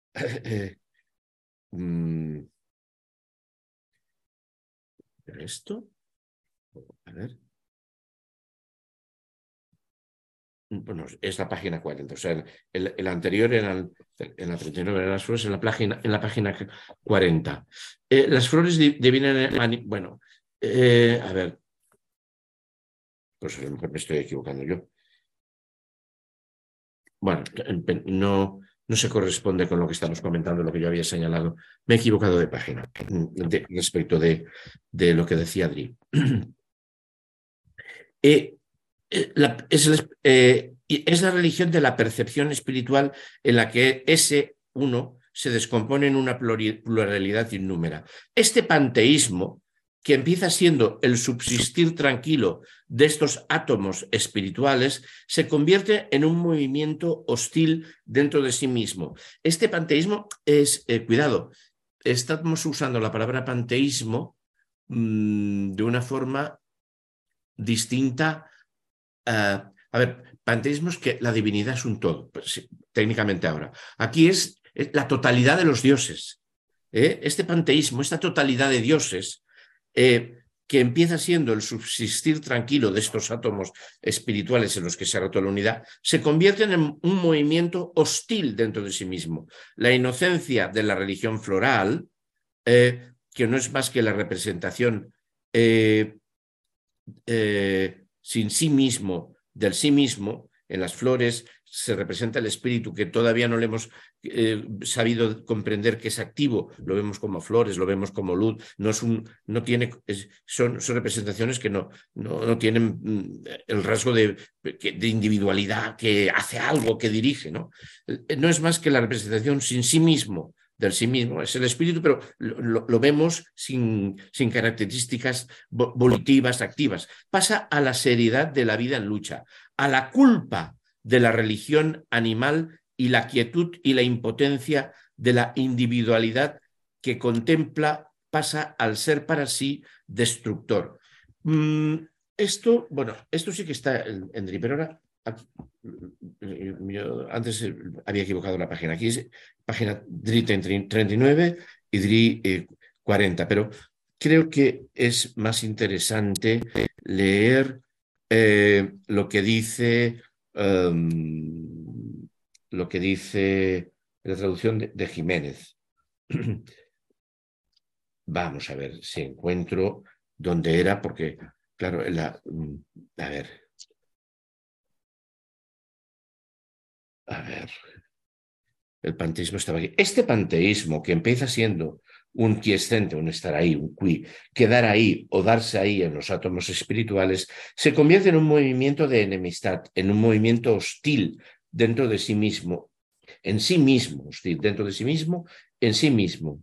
¿Esto? A ver. Bueno, es la página 40. O sea, el anterior era en la 39 eran las flores, en la página 40. Las flores devienen... Bueno, a ver. Pues a lo mejor me estoy equivocando yo. Bueno, no se corresponde con lo que estamos comentando, lo que yo había señalado. Me he equivocado de página respecto de lo que decía Adri. Es la religión de la percepción espiritual en la que ese uno se descompone en una pluralidad innúmera. Este panteísmo, que empieza siendo el subsistir tranquilo de estos átomos espirituales, se convierte en un movimiento hostil dentro de sí mismo. Este panteísmo es, cuidado, estamos usando la palabra panteísmo de una forma distinta. A ver, panteísmo es que la divinidad es un todo, pues, sí, técnicamente ahora. Aquí es la totalidad de los dioses. Este panteísmo, esta totalidad de dioses, que empieza siendo el subsistir tranquilo de estos átomos espirituales en los que se ha roto la unidad, se convierten en un movimiento hostil dentro de sí mismo. La inocencia de la religión floral, que no es más que la representación sin sí mismo, del sí mismo. En las flores se representa el espíritu que todavía no le hemos sabido comprender que es activo. Lo vemos como flores, lo vemos como luz. Son representaciones que no tienen el rasgo de individualidad, que hace algo, que dirige, ¿no? No es más que la representación sin sí mismo, del sí mismo, es el espíritu, pero lo vemos sin características volitivas, activas. Pasa a la seriedad de la vida en lucha, a la culpa de la religión animal y la quietud y la impotencia de la individualidad que contempla, pasa al ser para sí destructor. Esto sí que está en DRI, pero ahora yo antes había equivocado la página. Aquí es página DRI 39 y DRI 40, pero creo que es más interesante leer lo que dice la traducción de Jiménez. Vamos a ver si encuentro dónde era, porque, claro, a ver, el panteísmo estaba aquí. Este panteísmo, que empieza siendo un quiescente, un estar ahí, un qui, quedar ahí o darse ahí en los átomos espirituales, se convierte en un movimiento de enemistad, en un movimiento hostil dentro de sí mismo, en sí mismo, hostil dentro de sí mismo, en sí mismo.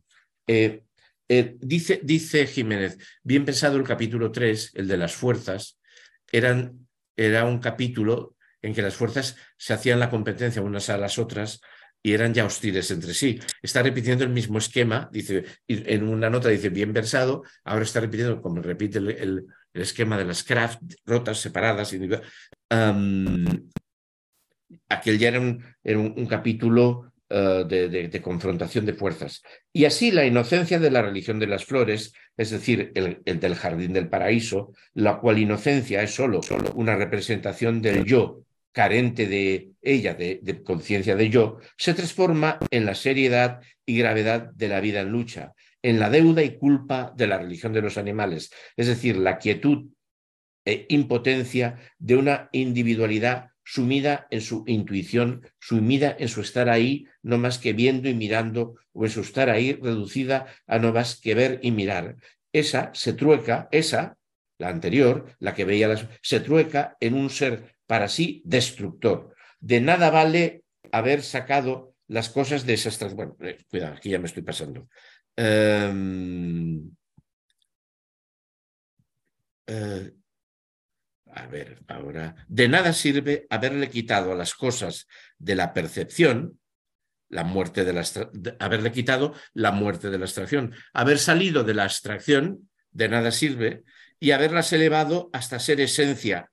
Dice Jiménez, bien pensado el capítulo 3, el de las fuerzas, era un capítulo en que las fuerzas se hacían la competencia unas a las otras y eran ya hostiles entre sí. Está repitiendo el mismo esquema, dice, en una nota dice bien versado, ahora está repitiendo, como repite el esquema de las craft, rotas, separadas. Aquel ya era un capítulo de confrontación de fuerzas. Y así la inocencia de la religión de las flores, es decir, el del jardín del paraíso, la cual inocencia es solo una representación del yo, carente de ella, de conciencia de yo, se transforma en la seriedad y gravedad de la vida en lucha, en la deuda y culpa de la religión de los animales, es decir, la quietud e impotencia de una individualidad sumida en su intuición, sumida en su estar ahí, no más que viendo y mirando, o en su estar ahí reducida a no más que ver y mirar. Esa se trueca, la anterior, la que veía se trueca en un ser para sí destructor. De nada vale haber sacado las cosas de esas... Bueno, cuidado, aquí ya me estoy pasando. A ver, ahora, de nada sirve haberle quitado a las cosas de la percepción, la muerte de haberle quitado la muerte de la abstracción, haber salido de la abstracción, de nada sirve, y haberlas elevado hasta ser esencia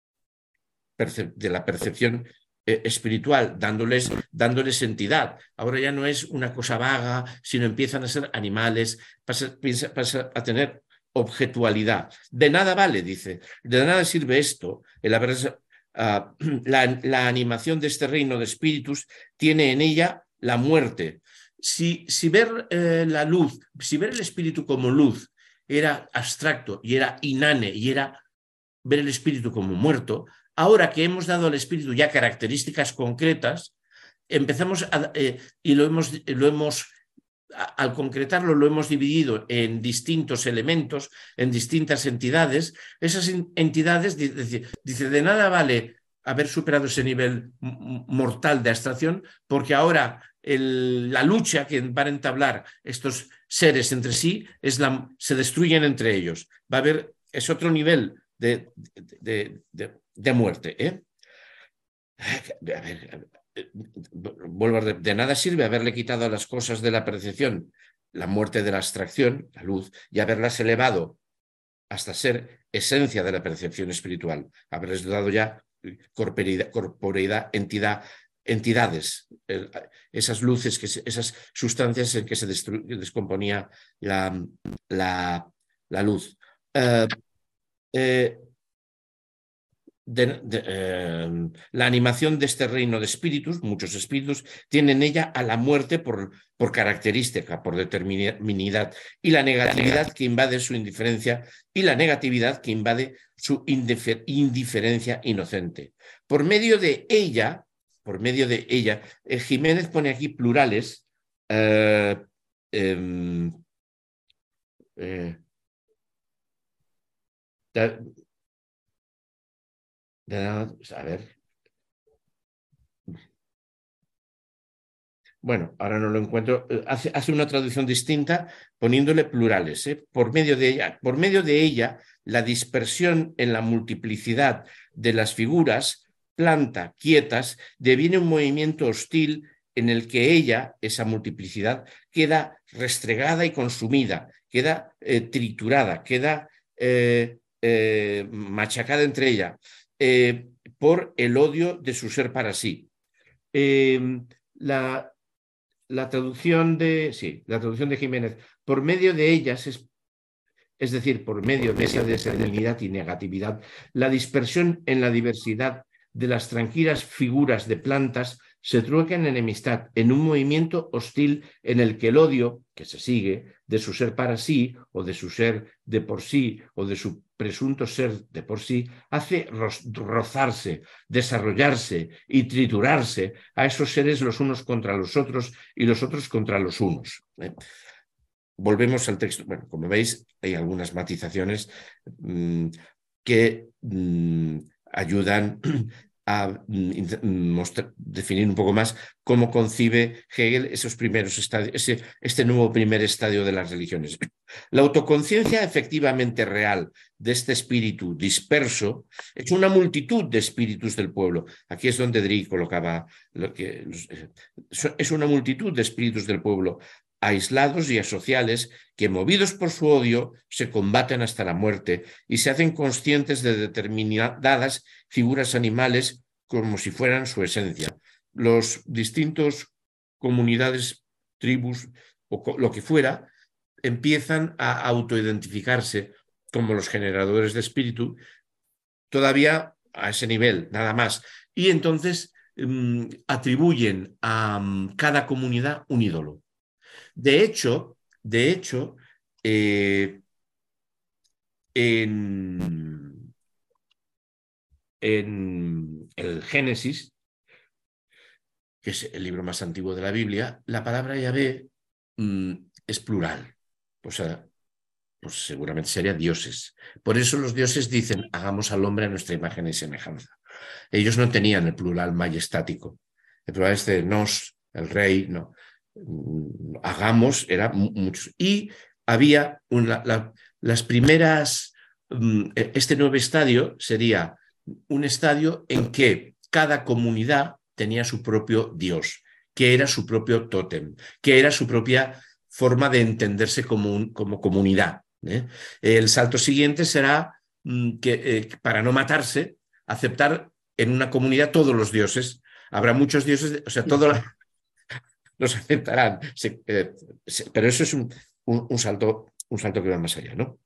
de la percepción espiritual, dándoles entidad. Ahora ya no es una cosa vaga, sino empiezan a ser animales, pasa a tener objetualidad. De nada vale, dice, de nada sirve esto, la animación de este reino de espíritus tiene en ella la muerte. Si ver la luz, si ver el espíritu como luz era abstracto y era inane y era ver el espíritu como muerto, ahora que hemos dado al espíritu ya características concretas, empezamos y lo hemos al concretarlo lo hemos dividido en distintos elementos, en distintas entidades. Esas entidades, dice, de nada vale haber superado ese nivel mortal de abstracción, porque ahora la lucha que van a entablar estos seres entre sí se destruyen entre ellos. Va a haber, es otro nivel de muerte. Vuelvo de nada sirve haberle quitado a las cosas de la percepción la muerte de la abstracción, la luz, y haberlas elevado hasta ser esencia de la percepción espiritual, haberles dado ya corporeidad, entidad, entidades, esas luces, esas sustancias en que se descomponía la luz. La animación de este reino de espíritus, muchos espíritus, tienen ella a la muerte por característica, por determinidad, y la negatividad que invade su indiferencia y la negatividad que invade su indiferencia inocente. Por medio de ella, Jiménez pone aquí plurales. A ver. Bueno, ahora no lo encuentro. Hace una traducción distinta poniéndole plurales. Por medio de ella, la dispersión en la multiplicidad de las figuras, planta, quietas, deviene un movimiento hostil en el que ella, esa multiplicidad, queda restregada y consumida, queda triturada, queda machacada entre ella. Por el odio de su ser para sí. La traducción de Jiménez, por medio de ellas, es decir, por medio de esa determinidad y negatividad, la dispersión en la diversidad de las tranquilas figuras de plantas se trueca en enemistad, en un movimiento hostil en el que el odio, que se sigue, de su ser para sí, o de su ser de por sí, o de su presunto ser de por sí, hace rozarse, desarrollarse y triturarse a esos seres los unos contra los otros y los otros contra los unos. Volvemos al texto. Bueno, como veis, hay algunas matizaciones que ayudan a definir un poco más cómo concibe Hegel esos primeros estadios, este nuevo primer estadio de las religiones. La autoconciencia efectivamente real de este espíritu disperso es una multitud de espíritus del pueblo. Aquí es donde Drie colocaba es una multitud de espíritus del pueblo, aislados y asociales, que movidos por su odio se combaten hasta la muerte y se hacen conscientes de determinadas figuras animales como si fueran su esencia. Los distintos comunidades, tribus o lo que fuera, empiezan a autoidentificarse como los generadores de espíritu, todavía a ese nivel, nada más. Y entonces atribuyen a cada comunidad un ídolo. De hecho, en el Génesis, que es el libro más antiguo de la Biblia, la palabra Yahvé es plural. O sea, pues seguramente sería dioses. Por eso los dioses dicen, hagamos al hombre a nuestra imagen y semejanza. Ellos no tenían el plural majestático. El plural es de nos, el rey, no. Hagamos, era muchos. Y había las primeras, este nuevo estadio sería un estadio en que cada comunidad tenía su propio dios, que era su propio tótem, que era su propia forma de entenderse como comunidad. El salto siguiente será que para no matarse, aceptar en una comunidad todos los dioses. Habrá muchos dioses, o sea, todos los aceptarán. Pero eso es un salto que va más allá, ¿no?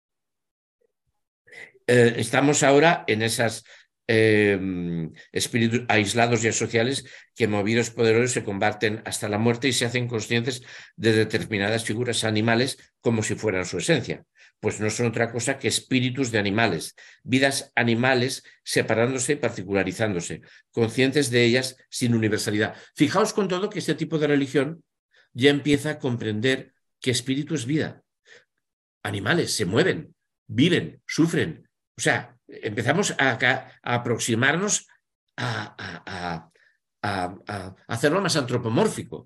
Estamos ahora en esas espíritus aislados y asociales que, movidos poderosos, se combaten hasta la muerte y se hacen conscientes de determinadas figuras animales como si fueran su esencia. Pues no son otra cosa que espíritus de animales, vidas animales separándose y particularizándose, conscientes de ellas sin universalidad. Fijaos con todo que este tipo de religión ya empieza a comprender que espíritu es vida. Animales se mueven, viven, sufren. O sea, empezamos a aproximarnos a hacerlo más antropomórfico.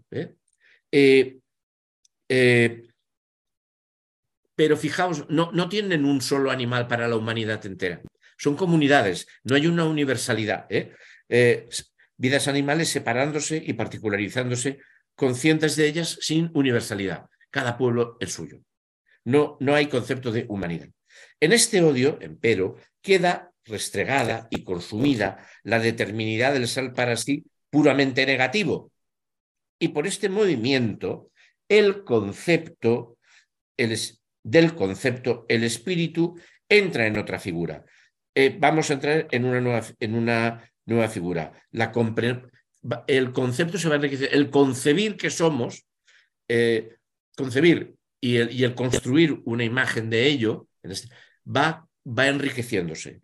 Pero fijaos, no tienen un solo animal para la humanidad entera. Son comunidades, no hay una universalidad. Vidas animales separándose y particularizándose, conscientes de ellas sin universalidad. Cada pueblo el suyo. No hay concepto de humanidad. En este odio, empero, queda restregada y consumida la determinidad del ser para sí puramente negativo. Y por este movimiento, del concepto, el espíritu entra en otra figura. Vamos a entrar en una nueva figura. El concepto se va a enriquecer. El concebir que somos, concebir y el construir una imagen de ello, va enriqueciéndose.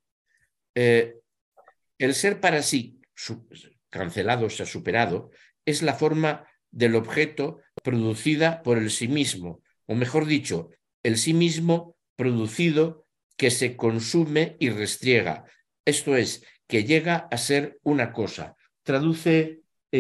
El ser para sí, cancelado, o sea, superado, es la forma del objeto producida por el sí mismo, o mejor dicho, el sí mismo producido que se consume y restriega. Esto es, que llega a ser una cosa. Traduce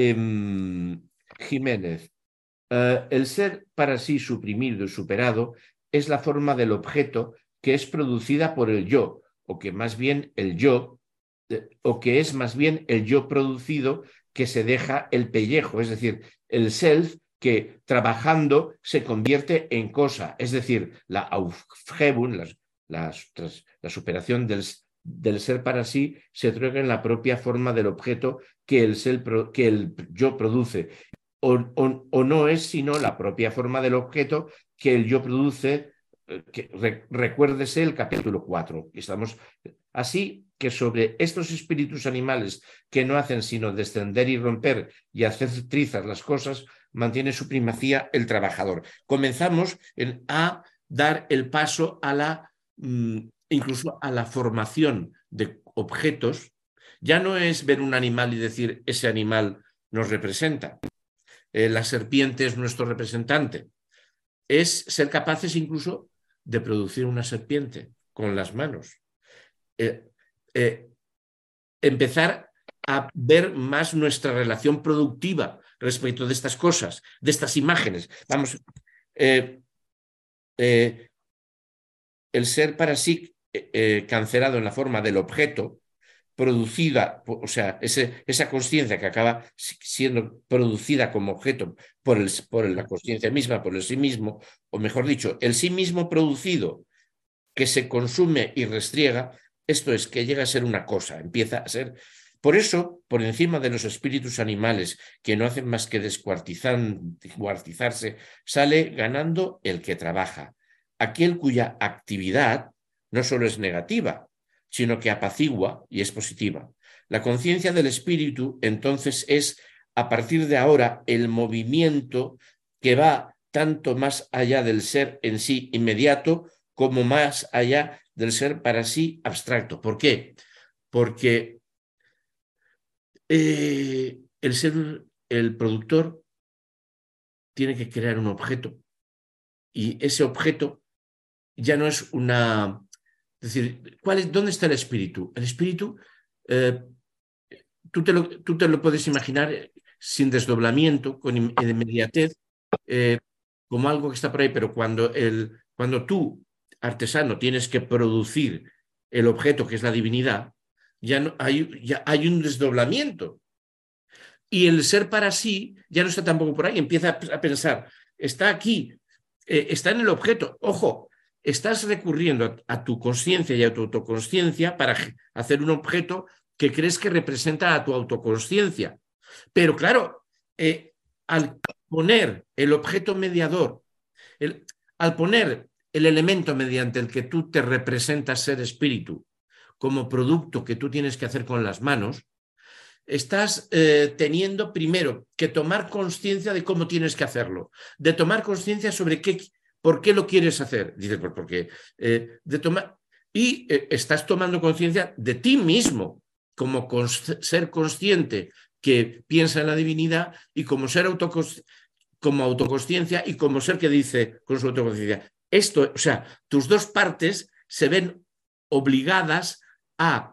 Jiménez. El ser para sí suprimido y superado es la forma del objeto que es producida por el yo, o que más bien el yo, o que es más bien el yo producido que se deja el pellejo, es decir, el self que trabajando se convierte en cosa, es decir, la Aufhebung, la superación del ser para sí se entrega en la propia forma del objeto que el yo produce. O no es sino la propia forma del objeto que el yo produce, recuérdese el capítulo 4. Estamos así que sobre estos espíritus animales que no hacen sino descender y romper y hacer trizas las cosas, mantiene su primacía el trabajador. Comenzamos a dar el paso a incluso a la formación de objetos. Ya no es ver un animal y decir ese animal nos representa. La serpiente es nuestro representante. Es ser capaces incluso de producir una serpiente con las manos. Empezar a ver más nuestra relación productiva respecto de estas cosas, de estas imágenes. Vamos, el ser para sí cancelado en la forma del objeto, producida, o sea, esa conciencia que acaba siendo producida como objeto por la conciencia misma, por el sí mismo, o mejor dicho, el sí mismo producido que se consume y restriega, esto es, que llega a ser una cosa, empieza a ser. Por eso, por encima de los espíritus animales que no hacen más que descuartizarse, sale ganando el que trabaja, aquel cuya actividad no solo es negativa, sino que apacigua y es positiva. La conciencia del espíritu, entonces, es, a partir de ahora, el movimiento que va tanto más allá del ser en sí inmediato, como más allá del ser para sí abstracto. ¿Por qué? Porque el productor tiene que crear un objeto y ese objeto ya no es una... Es decir, ¿dónde está el espíritu? El espíritu, tú te lo puedes imaginar sin desdoblamiento, con inmediatez, como algo que está por ahí, pero cuando tú, artesano, tienes que producir el objeto que es la divinidad, ya hay un desdoblamiento. Y el ser para sí ya no está tampoco por ahí, empieza a pensar, está aquí, está en el objeto. Ojo, estás recurriendo a tu consciencia y a tu autoconsciencia para hacer un objeto que crees que representa a tu autoconsciencia. Pero claro, al poner el objeto mediador, al poner el elemento mediante el que tú te representas ser espíritu como producto que tú tienes que hacer con las manos, estás teniendo primero que tomar conciencia de cómo tienes que hacerlo, de tomar conciencia sobre por qué lo quieres hacer. Dices, pues porque estás tomando conciencia de ti mismo como ser consciente que piensa en la divinidad y como ser como autoconsciencia y como ser que dice con su autoconsciencia. Esto, o sea, tus dos partes se ven obligadas a...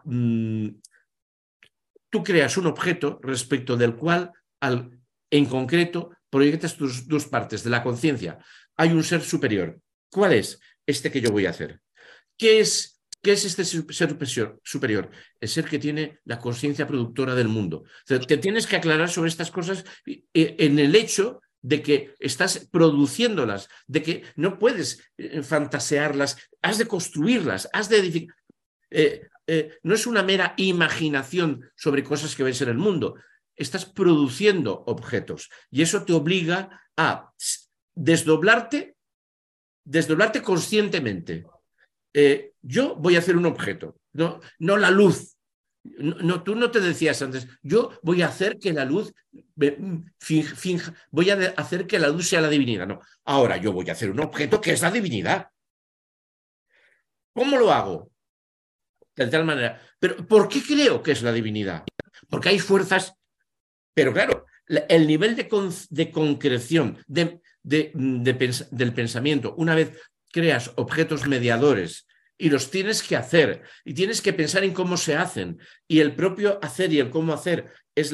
tú creas un objeto respecto del cual, en concreto, proyectas tus dos partes de la conciencia. Hay un ser superior. ¿Cuál es? Este que yo voy a hacer. ¿Qué es este ser superior? El ser que tiene la conciencia productora del mundo. O sea, te tienes que aclarar sobre estas cosas en el hecho de que estás produciéndolas, de que no puedes fantasearlas, has de construirlas, has de edificar. No es una mera imaginación sobre cosas que ves en el mundo. estás produciendo objetos y eso te obliga a desdoblarte conscientemente. Yo voy a hacer un objeto, no la luz. No, tú no te decías antes, yo voy a hacer que la luz voy a hacer que la luz sea la divinidad. No, ahora yo voy a hacer un objeto que es la divinidad. ¿Cómo lo hago? De tal manera. Pero ¿por qué creo que es la divinidad? Porque hay fuerzas, pero claro, el nivel de concreción del pensamiento, una vez creas objetos mediadores y los tienes que hacer y tienes que pensar en cómo se hacen y el propio hacer y el cómo hacer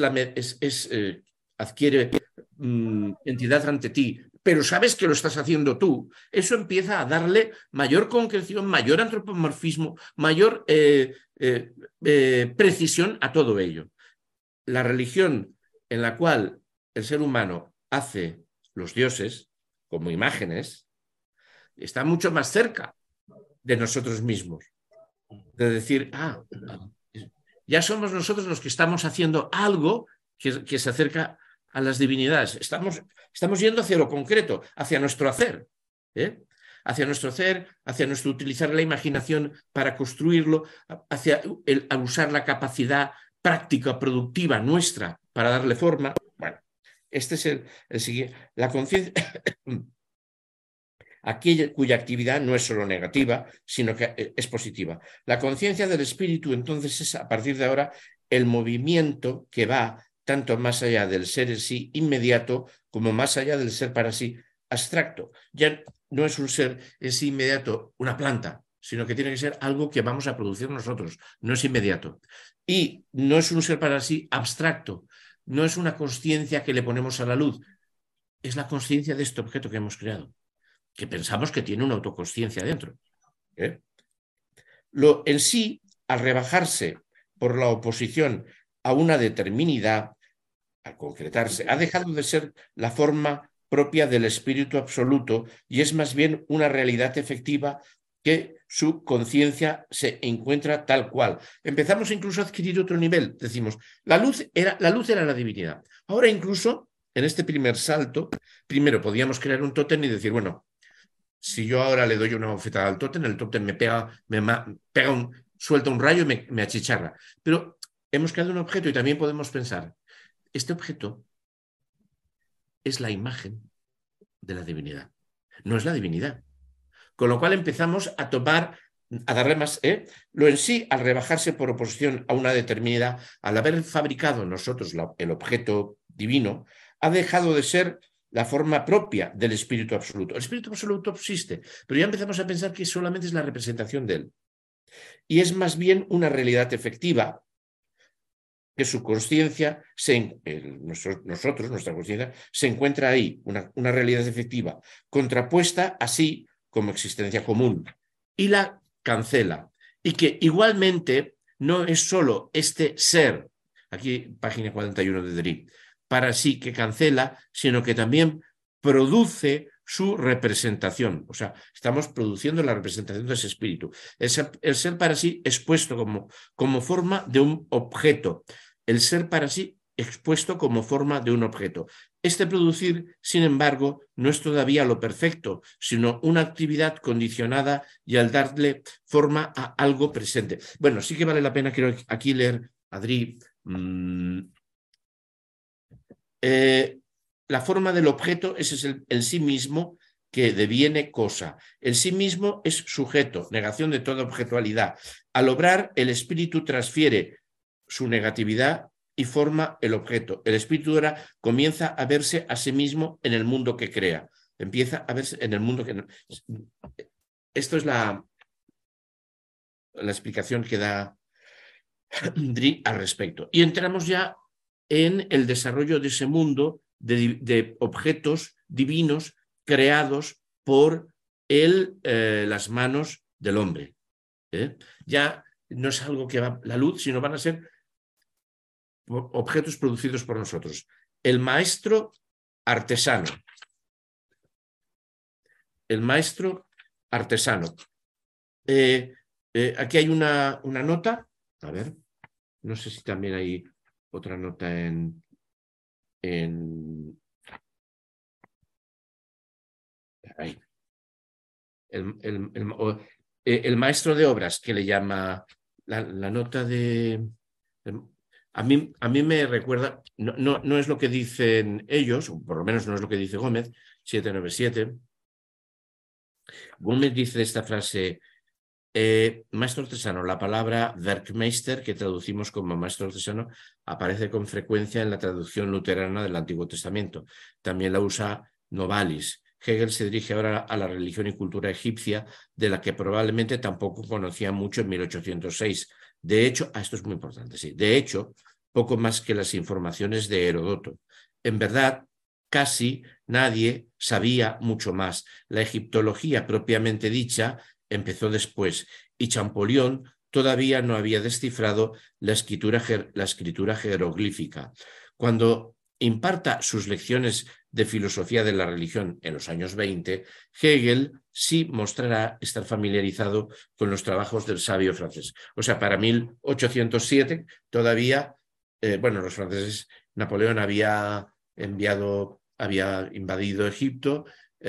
adquiere entidad ante ti, pero sabes que lo estás haciendo tú, eso empieza a darle mayor concreción, mayor antropomorfismo, mayor precisión a todo ello. La religión en la cual el ser humano hace los dioses como imágenes está mucho más cerca de nosotros mismos. De decir, ya somos nosotros los que estamos haciendo algo que se acerca a las divinidades. Estamos yendo hacia lo concreto, hacia nuestro hacer. Hacia nuestro hacer, hacia nuestro utilizar la imaginación para construirlo, hacia al usar la capacidad práctica, productiva nuestra para darle forma. Bueno, este es el siguiente. La conciencia, aquella cuya actividad no es solo negativa, sino que es positiva. La conciencia del espíritu, entonces, es a partir de ahora el movimiento que va tanto más allá del ser en sí inmediato como más allá del ser para sí abstracto. Ya no es un ser en sí inmediato, una planta, sino que tiene que ser algo que vamos a producir nosotros, no es inmediato. Y no es un ser para sí abstracto, no es una consciencia que le ponemos a la luz, es la consciencia de este objeto que hemos creado, que pensamos que tiene una autoconsciencia dentro. En sí, al rebajarse por la oposición a una determinidad, al concretarse, ha dejado de ser la forma propia del espíritu absoluto y es más bien una realidad efectiva que su conciencia se encuentra tal cual. Empezamos incluso a adquirir otro nivel. Decimos, la luz era la divinidad. Ahora incluso, en este primer salto, primero podíamos crear un tótem y decir, bueno, si yo ahora le doy una bofetada al tótem, el tótem suelta un rayo y me achicharra. Pero hemos creado un objeto y también podemos pensar, este objeto es la imagen de la divinidad, no es la divinidad. Con lo cual empezamos a darle más, lo en sí, al rebajarse por oposición a una determinada, al haber fabricado nosotros el objeto divino, ha dejado de ser la forma propia del espíritu absoluto. El espíritu absoluto existe, pero ya empezamos a pensar que solamente es la representación de él. Y es más bien una realidad efectiva, que su consciencia, nuestra consciencia, se encuentra ahí, una realidad efectiva, contrapuesta así como existencia común, y la cancela. Y que igualmente no es solo este ser, aquí página 41 de Dri, para sí que cancela, sino que también produce su representación. O sea, estamos produciendo la representación de ese espíritu. El ser para sí expuesto como forma de un objeto. El ser para sí expuesto como forma de un objeto. Este producir, sin embargo, no es todavía lo perfecto, sino una actividad condicionada y al darle forma a algo presente. Bueno, sí que vale la pena, quiero aquí leer, Adri, la forma del objeto es el sí mismo que deviene cosa. El sí mismo es sujeto, negación de toda objetualidad. Al obrar, el espíritu transfiere su negatividad y forma el objeto. El espíritu ahora comienza a verse a sí mismo en el mundo que crea. Empieza a verse en el mundo que... Esto es la explicación que da Dri al respecto. Y entramos ya en el desarrollo de ese mundo de objetos divinos creados por las manos del hombre. Ya no es algo que va la luz, sino van a ser objetos producidos por nosotros. El maestro artesano. El maestro artesano. Aquí hay una nota. A ver, no sé si también hay otra nota en ahí. El maestro de obras, que le llama la nota de... A mí me recuerda, no es lo que dicen ellos, o por lo menos no es lo que dice Gómez, 797. Gómez dice esta frase: maestro artesano. La palabra Werkmeister, que traducimos como maestro artesano, aparece con frecuencia en la traducción luterana del Antiguo Testamento. También la usa Novalis. Hegel se dirige ahora a la religión y cultura egipcia, de la que probablemente tampoco conocía mucho en 1806. De hecho, esto es muy importante, sí. De hecho, poco más que las informaciones de Heródoto. En verdad, casi nadie sabía mucho más. La egiptología propiamente dicha empezó después, y Champollion todavía no había descifrado la escritura jeroglífica. Cuando imparta sus lecciones de filosofía de la religión en los años 20, Hegel sí mostrará estar familiarizado con los trabajos del sabio francés. O sea, para 1807 todavía, los franceses, Napoleón había invadido Egipto,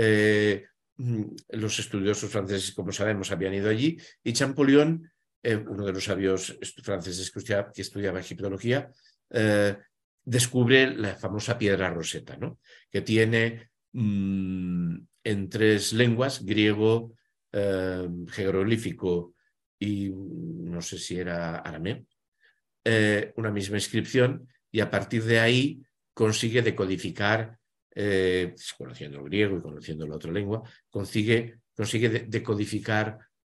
los estudiosos franceses, como sabemos, habían ido allí, y Champollion, uno de los sabios franceses que estudiaba egiptología, descubre la famosa piedra Rosetta, ¿no? Que tiene en 3 lenguas, griego, jeroglífico y no sé si era arameo, una misma inscripción, y a partir de ahí consigue decodificar, conociendo el griego y conociendo la otra lengua, consigue decodificar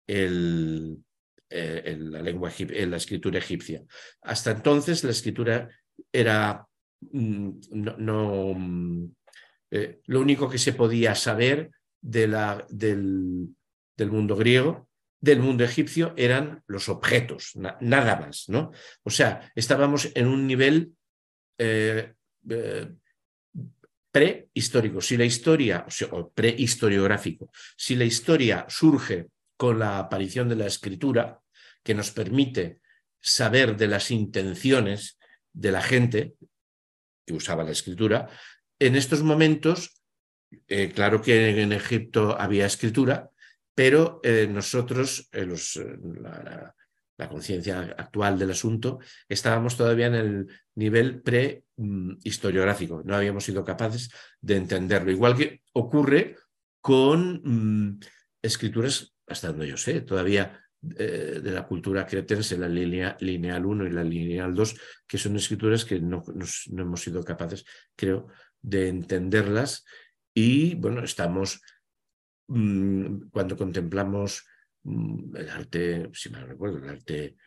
la escritura egipcia. Hasta entonces la escritura era lo único que se podía saber del mundo griego, del mundo egipcio, eran los objetos, nada más, ¿no? O sea, estábamos en un nivel prehistórico. Si la historia, o prehistoriográfico, si la historia surge con la aparición de la escritura, que nos permite saber de las intenciones de la gente que usaba la escritura, en estos momentos, claro que en Egipto había escritura, pero nosotros, la conciencia actual del asunto, estábamos todavía en el nivel prehistoriográfico. No habíamos sido capaces de entenderlo. Igual que ocurre con escrituras, hasta donde yo sé, todavía de la cultura cretense, la lineal 1 y la lineal 2, que son escrituras que no hemos sido capaces, creo, de entenderlas. Y bueno, estamos, cuando contemplamos el arte, si mal no recuerdo, el arte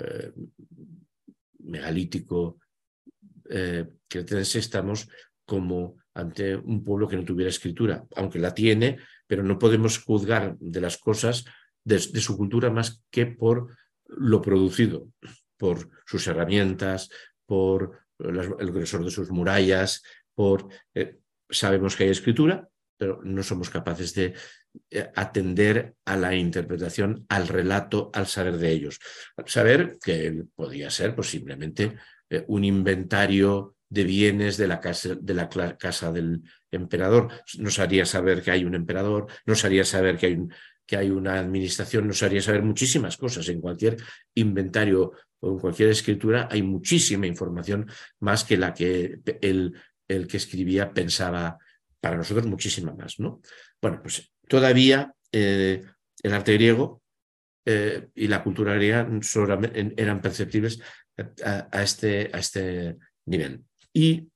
megalítico cretense, estamos como ante un pueblo que no tuviera escritura, aunque la tiene, pero no podemos juzgar de las cosas de su cultura más que por lo producido, por sus herramientas, por el grosor de sus murallas, sabemos que hay escritura, pero no somos capaces de atender a la interpretación, al relato, al saber de ellos. Saber que podía ser posiblemente un inventario de bienes de la casa del emperador. Nos haría saber que hay un emperador, nos haría saber que hay una administración, nos haría saber muchísimas cosas. En cualquier inventario o en cualquier escritura hay muchísima información, más que la que el que escribía pensaba. Para nosotros muchísima más, ¿no? Bueno, pues todavía el arte griego y la cultura griega eran perceptibles a este nivel. Y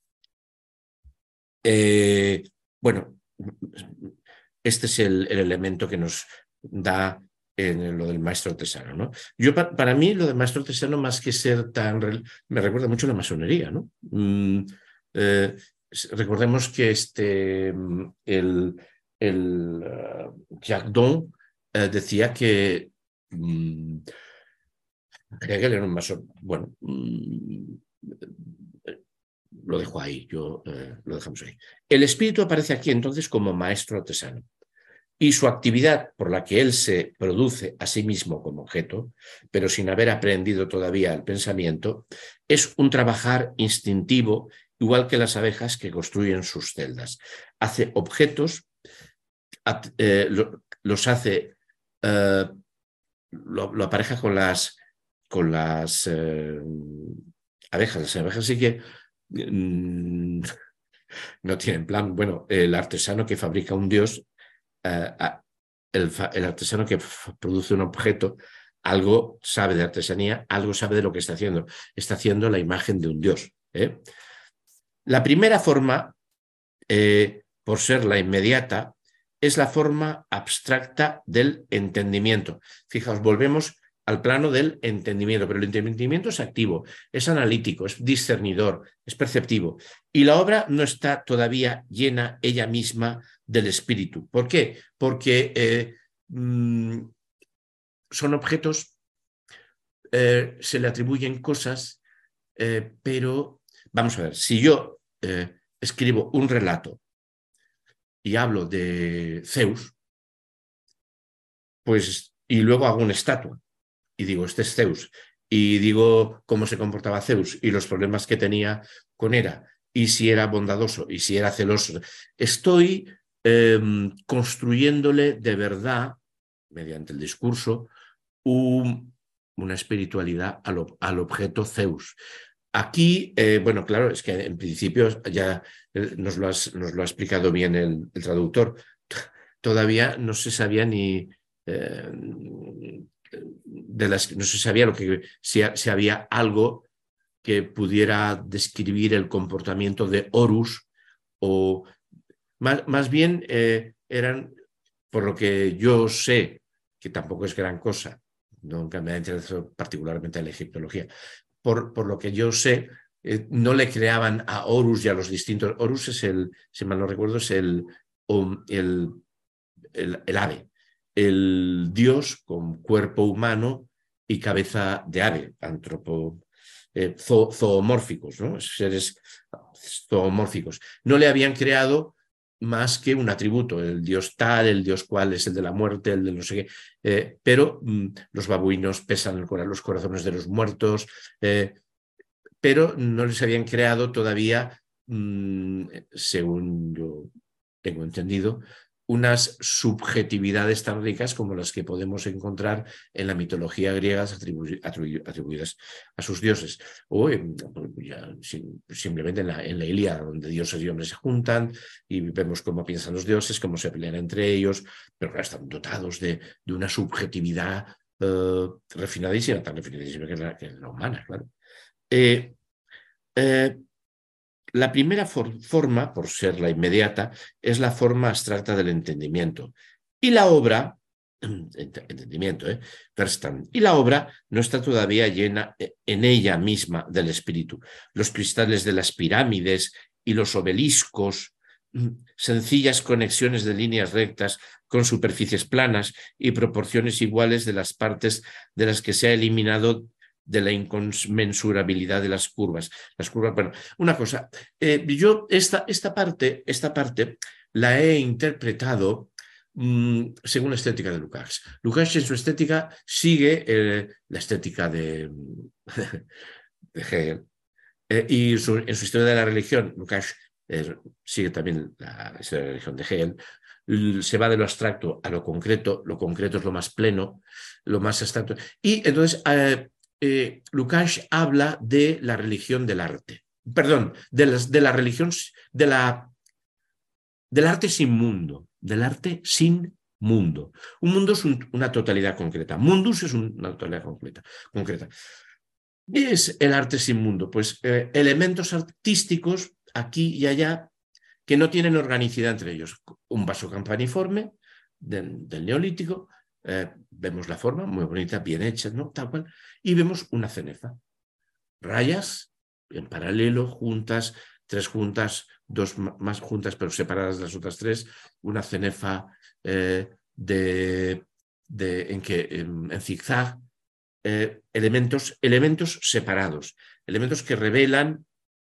bueno, este es el elemento que nos da en lo del maestro artesano, ¿no? Para mí, lo del maestro artesano, más que ser me recuerda mucho a la masonería, ¿no? Recordemos que Jacques Don decía que Hegel era un masón. Bueno, lo dejo ahí, lo dejamos ahí. El espíritu aparece aquí entonces como maestro artesano, y su actividad, por la que él se produce a sí mismo como objeto, pero sin haber aprendido todavía el pensamiento, es un trabajar instintivo igual que las abejas que construyen sus celdas. Hace objetos, los hace, lo apareja con las abejas. Las abejas sí que no tienen plan. Bueno, el artesano que fabrica un dios, el artesano que produce un objeto, algo sabe de artesanía, algo sabe de lo que está haciendo. Está haciendo la imagen de un dios. La primera forma, por ser la inmediata, es la forma abstracta del entendimiento. Fijaos, volvemos al plano del entendimiento, pero el entendimiento es activo, es analítico, es discernidor, es perceptivo. Y la obra no está todavía llena ella misma del espíritu. ¿Por qué? Porque son objetos, se le atribuyen cosas, pero vamos a ver, si yo escribo un relato y hablo de Zeus, pues, y luego hago una estatua y digo, este es Zeus, y digo cómo se comportaba Zeus y los problemas que tenía con Hera, y si era bondadoso y si era celoso, estoy construyéndole de verdad, mediante el discurso, una espiritualidad al objeto Zeus. Aquí, bueno, claro, es que en principio ya nos lo ha explicado bien el traductor. Todavía no se sabía ni no se sabía si había algo que pudiera describir el comportamiento de Horus, o más bien eran, por lo que yo sé, que tampoco es gran cosa, nunca me ha interesado particularmente la egiptología, por lo que yo sé, no le creaban a Horus y a los distintos. Horus es si mal no recuerdo, es el ave, el dios con cuerpo humano y cabeza de ave, zoomórficos, ¿no? Seres zoomórficos. No le habían creado más que un atributo, el dios tal, el dios cual es el de la muerte, el de no sé qué, pero los babuinos pesan los corazones de los muertos, pero no les habían creado todavía, según yo tengo entendido, unas subjetividades tan ricas como las que podemos encontrar en la mitología griega atribuidas a sus dioses, o simplemente en la Ilíada, donde dioses y hombres se juntan y vemos cómo piensan los dioses, cómo se pelean entre ellos, pero claro, están dotados de una subjetividad refinadísima, tan refinadísima que es la humana, claro. La primera forma, por ser la inmediata, es la forma abstracta del entendimiento. Y la obra, entendimiento, Verstand, y la obra no está todavía llena en ella misma del espíritu. Los cristales de las pirámides y los obeliscos, sencillas conexiones de líneas rectas con superficies planas y proporciones iguales de las partes de las que se ha eliminado de la inconmensurabilidad de las curvas. Las curvas, bueno, una cosa, yo esta parte la he interpretado según la estética de Lukács. Lukács en su estética sigue la estética de Hegel, y en su historia de la religión, Lukács sigue también la historia de la religión de Hegel. Se va de lo abstracto a lo concreto es lo más pleno, lo más abstracto. Y entonces Lukács habla de la religión del arte. Perdón, de la religión, del arte sin mundo, del arte sin mundo. Un mundo es una totalidad concreta. Mundus es una totalidad concreta. ¿Qué es el arte sin mundo? Pues elementos artísticos aquí y allá que no tienen organicidad entre ellos. Un vaso campaniforme del Neolítico, vemos la forma muy bonita, bien hecha, ¿no? Tal cual, y vemos una cenefa. Rayas en paralelo, juntas, tres juntas, dos más juntas pero separadas de las otras tres, una cenefa en zigzag, elementos separados, elementos que revelan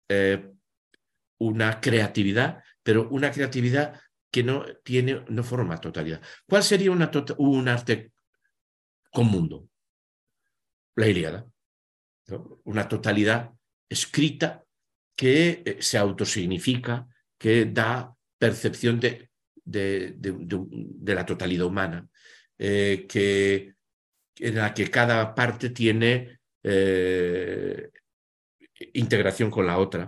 una creatividad, pero una creatividad que no forma totalidad. ¿Cuál sería un arte con mundo? La Ilíada, ¿no? Una totalidad escrita que se autosignifica, que da percepción de la totalidad humana, en la que cada parte tiene integración con la otra,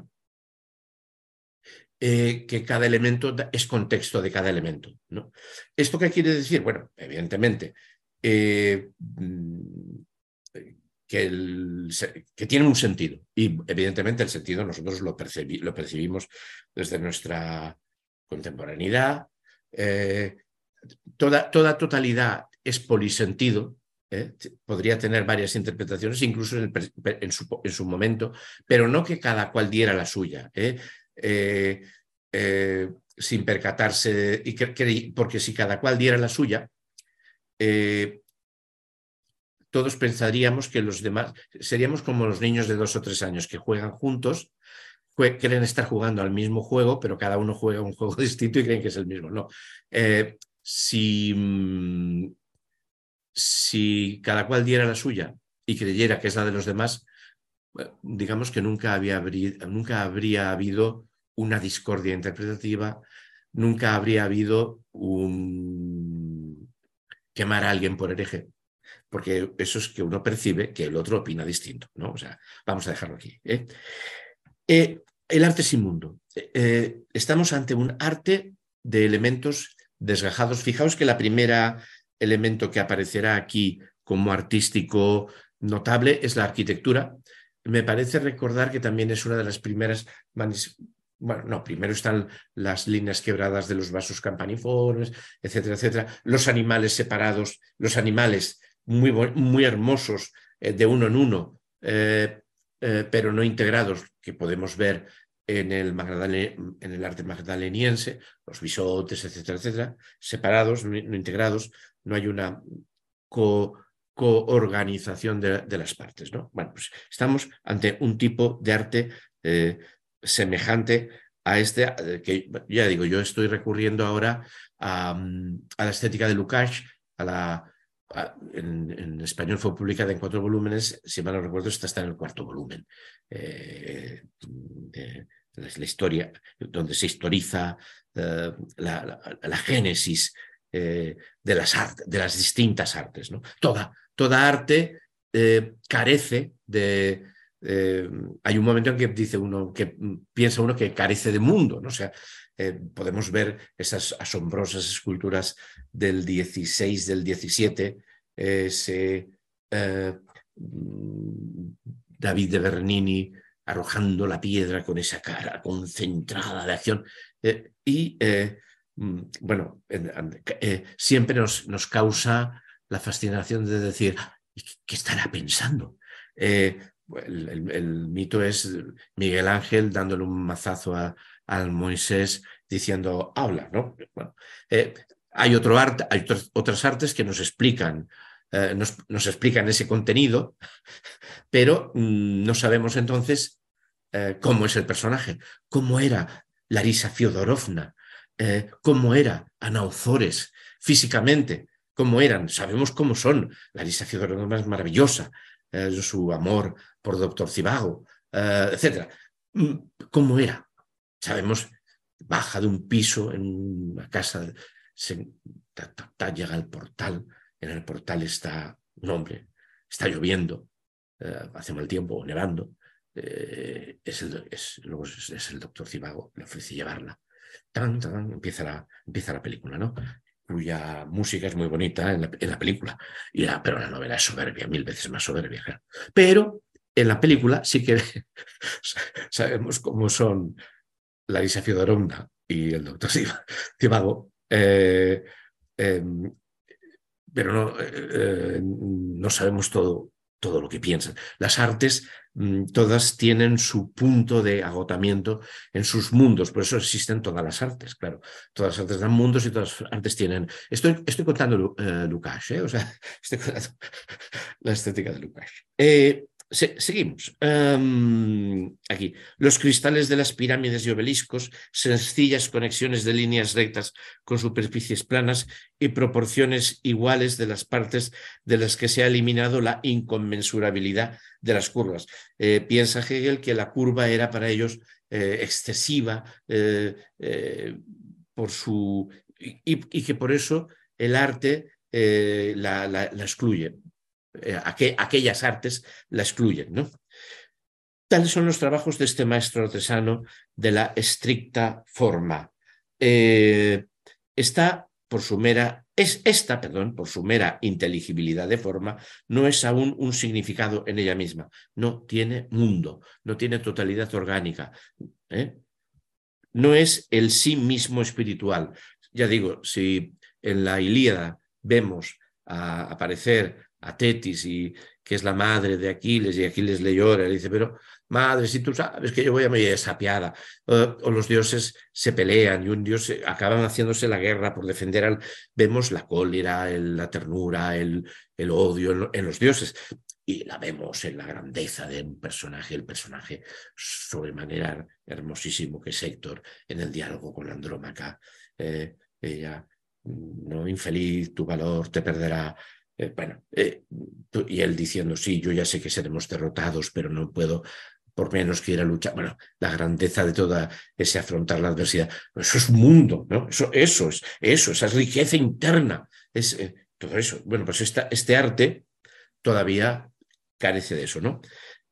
que cada elemento es contexto de cada elemento, ¿no? ¿Esto qué quiere decir? Bueno, evidentemente, que tiene un sentido, y evidentemente el sentido nosotros lo percibimos desde nuestra contemporaneidad. Toda totalidad es polisentido, podría tener varias interpretaciones, incluso en su momento, pero no que cada cual diera la suya, sin percatarse, porque si cada cual diera la suya, todos pensaríamos que los demás seríamos como los niños de 2 o 3 años que juegan juntos, creen estar jugando al mismo juego, pero cada uno juega un juego distinto y creen que es el mismo. No. Si cada cual diera la suya y creyera que es la de los demás, digamos que nunca habría habido una discordia interpretativa, nunca habría habido quemar a alguien por hereje, porque eso es que uno percibe que el otro opina distinto, ¿no? O sea, vamos a dejarlo aquí. El arte sin mundo. Estamos ante un arte de elementos desgajados. Fijaos que la primera elemento que aparecerá aquí como artístico notable es la arquitectura. Me parece recordar que también es una de las primeras... Bueno, no, primero están las líneas quebradas de los vasos campaniformes, etcétera, etcétera. Los animales separados, los animales muy hermosos, de uno en uno, pero no integrados, que podemos ver en el arte magdaleniense, los bisontes, etcétera, etcétera, separados, no integrados, no hay una coorganización de las partes, ¿no? Bueno, pues estamos ante un tipo de arte semejante a que ya digo, yo estoy recurriendo ahora a la estética de Lukács, en español fue publicada en 4 volúmenes, si mal no recuerdo, esta está en el 4º volumen, de la historia, donde se historiza la génesis de las distintas artes, ¿no? Toda arte carece de... hay un momento en que dice uno, que piensa uno que carece de mundo, ¿no? O sea, podemos ver esas asombrosas esculturas del 16, del 17, David de Bernini arrojando la piedra con esa cara concentrada de acción, bueno, siempre nos causa la fascinación de decir, ¿qué estará pensando? El mito es Miguel Ángel dándole un mazazo al Moisés diciendo, habla, ¿no? Bueno, hay otras artes que nos explican, nos explican ese contenido, pero no sabemos entonces cómo es el personaje, cómo era Larisa Fiodorovna, cómo era Ana Ozores físicamente, cómo eran, sabemos cómo son. Larisa Fiodorovna es maravillosa, su amor por Doctor Zhivago, etc. ¿Cómo era? Sabemos, baja de un piso en una casa, llega al portal, en el portal está un hombre, está lloviendo, hace mal tiempo, nevando, es el Doctor Zhivago, le ofrece llevarla. Empieza la película, ¿no? Cuya música es muy bonita en la película, pero la novela es soberbia, 1000 veces más soberbia. Claro. Pero en la película sí que sabemos cómo son Larisa Fiodorovna y el Doctor Zhivago, pero no sabemos todo lo que piensan. Las artes todas tienen su punto de agotamiento en sus mundos, por eso existen todas las artes, claro. Todas las artes dan mundos y todas las artes tienen... Estoy contando Lukács, o sea, estoy contando la estética de Lukács. Seguimos. Aquí. Los cristales de las pirámides y obeliscos, sencillas conexiones de líneas rectas con superficies planas y proporciones iguales de las partes de las que se ha eliminado la inconmensurabilidad de las curvas. Piensa Hegel que la curva era para ellos excesiva por su... y que por eso el arte la excluye. Aquellas artes la excluyen, ¿no? Tales son los trabajos de este maestro artesano de la estricta forma. Esta, por su mera inteligibilidad de forma, no es aún un significado en ella misma. No tiene mundo, no tiene totalidad orgánica. No es el sí mismo espiritual. Ya digo, si en la Ilíada vemos aparecer a Tetis, que es la madre de Aquiles, y Aquiles le llora, le dice, pero madre, si tú sabes que yo voy a morir desapiada, o los dioses se pelean y un dios acaban haciéndose la guerra por defender vemos la cólera, la ternura, el odio en los dioses, y la vemos en la grandeza de un personaje, el personaje sobremanera hermosísimo que es Héctor, en el diálogo con Andrómaca. Ella, no, infeliz, tu valor te perderá. Y él diciendo, sí, yo ya sé que seremos derrotados, pero no puedo por menos que ir a luchar. Bueno, la grandeza de toda ese afrontar la adversidad. Eso es mundo, ¿no? Eso es esa riqueza interna. Todo eso. Bueno, pues este arte todavía carece de eso, ¿no?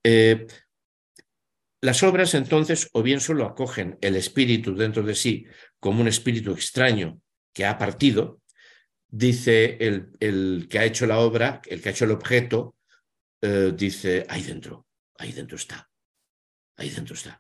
Las obras, entonces, o bien solo acogen el espíritu dentro de sí como un espíritu extraño que ha partido. Dice el que ha hecho la obra, el que ha hecho el objeto, dice, ahí dentro está, ahí dentro está.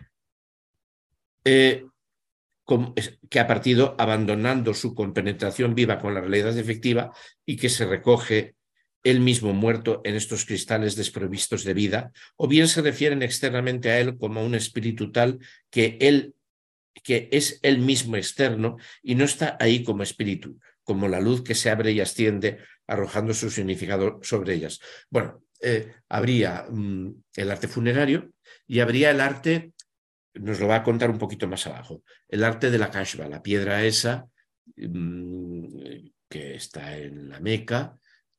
Que ha partido abandonando su compenetración viva con la realidad efectiva y que se recoge él mismo muerto en estos cristales desprovistos de vida, o bien se refieren externamente a él como a un espíritu tal que es él mismo externo y no está ahí como espíritu, como la luz que se abre y asciende arrojando su significado sobre ellas. Bueno, habría el arte funerario y habría el arte, nos lo va a contar un poquito más abajo, el arte de la kashfa, la piedra esa que está en la Meca,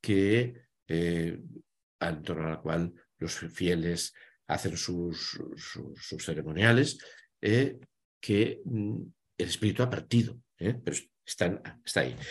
en torno a la cual los fieles hacen sus ceremoniales, que el espíritu ha partido, pero está ahí.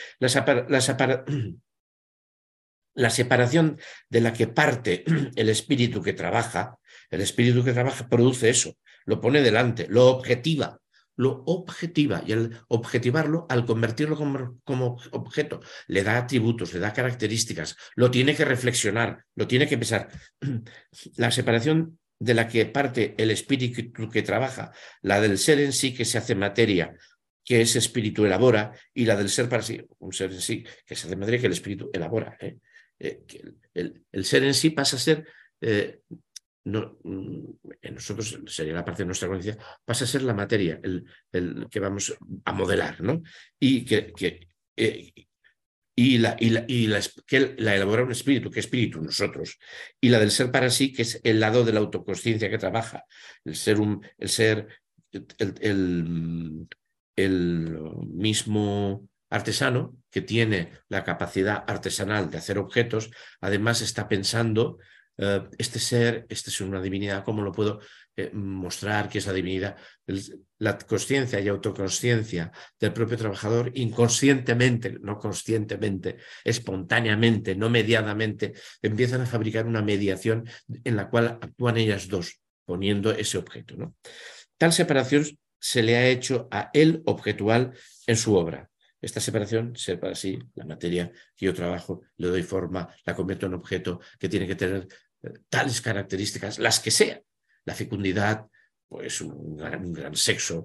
La separación de la que parte el espíritu que trabaja produce eso, lo pone delante, lo objetiva, y al objetivarlo, al convertirlo como objeto, le da atributos, le da características, lo tiene que reflexionar, lo tiene que pensar. La separación de la que parte el espíritu que trabaja, la del ser en sí que se hace materia, que ese espíritu elabora, y la del ser para sí, un ser en sí que se hace materia que el espíritu elabora. El ser en sí pasa a ser... en nosotros sería la parte de nuestra conciencia, pasa a ser la materia, el que vamos a modelar, ¿no? Y que la elabora un espíritu, ¿qué espíritu? Nosotros. Y la del ser para sí, que es el lado de la autoconsciencia que trabaja, el mismo artesano que tiene la capacidad artesanal de hacer objetos, además está pensando, este ser, este es una divinidad, ¿cómo lo puedo mostrar que es la divinidad? La consciencia y autoconsciencia del propio trabajador, inconscientemente, no conscientemente, espontáneamente, no mediadamente, empiezan a fabricar una mediación en la cual actúan ellas dos, poniendo ese objeto, ¿no? Tal separación se le ha hecho a él objetual en su obra. Esta separación, ser para sí, la materia que yo trabajo, le doy forma, la convierto en objeto que tiene que tener tales características, las que sean, la fecundidad, pues un gran sexo,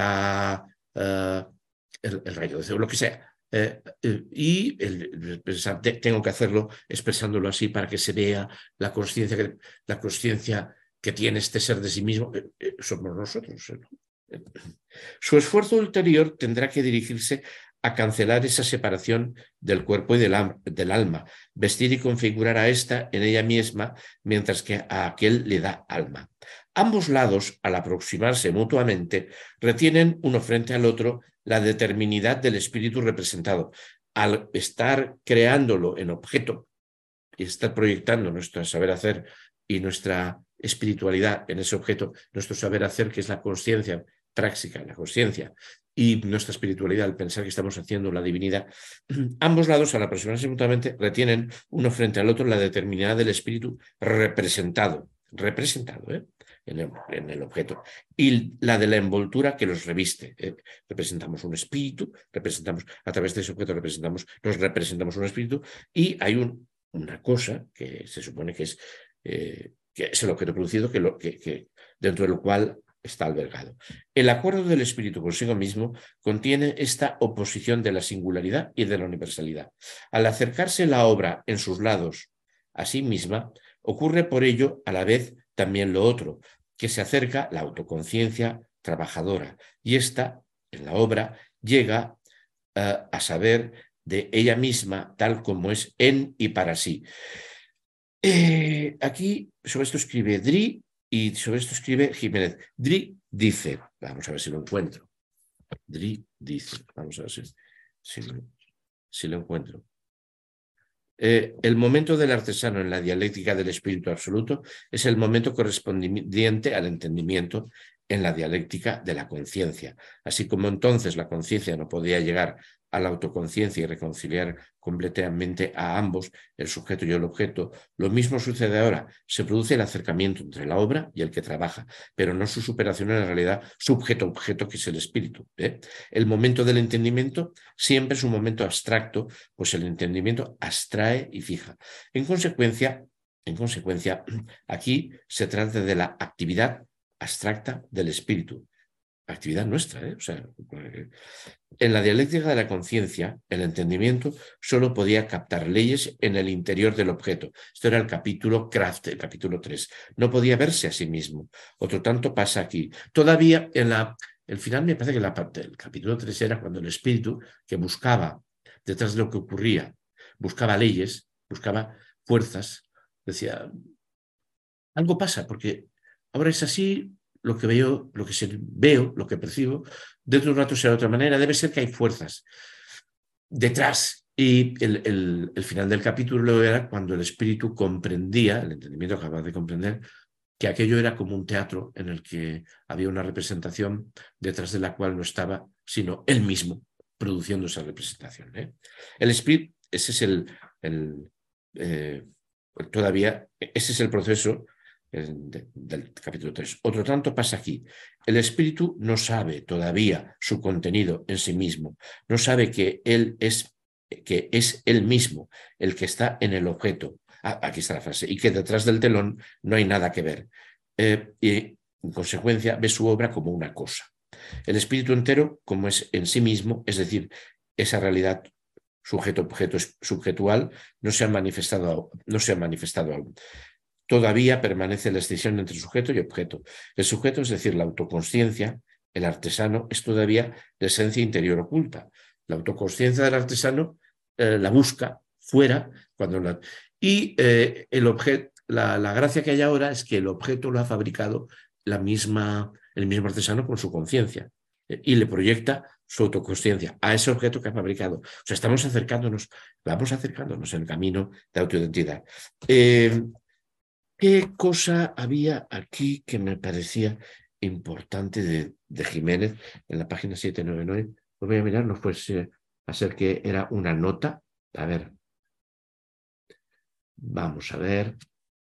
el rayo de Zeus, lo que sea. Y pensar, tengo que hacerlo expresándolo así para que se vea la consciencia que tiene este ser de sí mismo, somos nosotros. Su esfuerzo ulterior tendrá que dirigirse a cancelar esa separación del cuerpo y del alma, vestir y configurar a ésta en ella misma, mientras que a aquel le da alma. Ambos lados, al aproximarse mutuamente, retienen uno frente al otro la determinidad del espíritu representado. Al estar creándolo en objeto y estar proyectando nuestro saber hacer y nuestra espiritualidad en ese objeto, nuestro saber hacer, que es la consciencia práctica, la consciencia, y nuestra espiritualidad, al pensar que estamos haciendo la divinidad, ambos lados, al aproximarse mutuamente, retienen uno frente al otro la determinidad del espíritu representado, en el objeto, y la de la envoltura que los reviste. Representamos un espíritu, representamos, a través de ese objeto nos representamos un espíritu, y hay una cosa que se supone que es el objeto producido, que dentro del cual está albergado. El acuerdo del espíritu consigo mismo contiene esta oposición de la singularidad y de la universalidad. Al acercarse la obra en sus lados a sí misma, ocurre por ello a la vez también lo otro, que se acerca la autoconciencia trabajadora, y esta, en la obra, llega a saber de ella misma tal como es en y para sí. Aquí sobre esto escribe Dri y sobre esto escribe Jiménez. Dri dice, vamos a ver si lo encuentro. Dri dice, vamos a ver si lo encuentro. El momento del artesano en la dialéctica del espíritu absoluto es el momento correspondiente al entendimiento en la dialéctica de la conciencia. Así como entonces la conciencia no podía llegar a la autoconciencia y reconciliar completamente a ambos, el sujeto y el objeto, lo mismo sucede ahora. Se produce el acercamiento entre la obra y el que trabaja, pero no su superación en la realidad sujeto-objeto, que es el espíritu. El momento del entendimiento siempre es un momento abstracto, pues el entendimiento abstrae y fija. En consecuencia, aquí se trata de la actividad abstracta del espíritu, actividad nuestra. O sea, en la dialéctica de la conciencia, el entendimiento solo podía captar leyes en el interior del objeto. Esto era el capítulo Kraft, el capítulo 3. No podía verse a sí mismo. Otro tanto pasa aquí. Todavía el final me parece que la parte del capítulo 3 era cuando el espíritu, que buscaba detrás de lo que ocurría, buscaba leyes, buscaba fuerzas, decía, algo pasa, porque ahora es así, lo que veo, lo que percibo, dentro de un rato será de otra manera, debe ser que hay fuerzas detrás. Y el final del capítulo era cuando el espíritu comprendía, el entendimiento capaz de comprender, que aquello era como un teatro en el que había una representación detrás de la cual no estaba, sino él mismo produciendo esa representación. El espíritu, ese es el proceso del capítulo 3. Otro tanto pasa aquí. El espíritu no sabe todavía su contenido en sí mismo, no sabe que es él mismo el que está en el objeto. Aquí está la frase, y que detrás del telón no hay nada que ver. Y en consecuencia ve su obra como una cosa. El espíritu entero, como es en sí mismo, es decir, esa realidad sujeto-objeto subjetual, no se ha manifestado aún. Todavía permanece la escisión entre sujeto y objeto. El sujeto, es decir, la autoconsciencia, el artesano, es todavía la esencia interior oculta. La autoconsciencia del artesano la busca fuera y el objeto, la gracia que hay ahora es que el objeto lo ha fabricado el mismo artesano con su conciencia y le proyecta su autoconsciencia a ese objeto que ha fabricado. O sea, vamos acercándonos en el camino de autoidentidad. ¿Qué cosa había aquí que me parecía importante de Jiménez en la página 799? Lo voy a mirar, no fuese a ser que era una nota. A ver. Vamos a ver.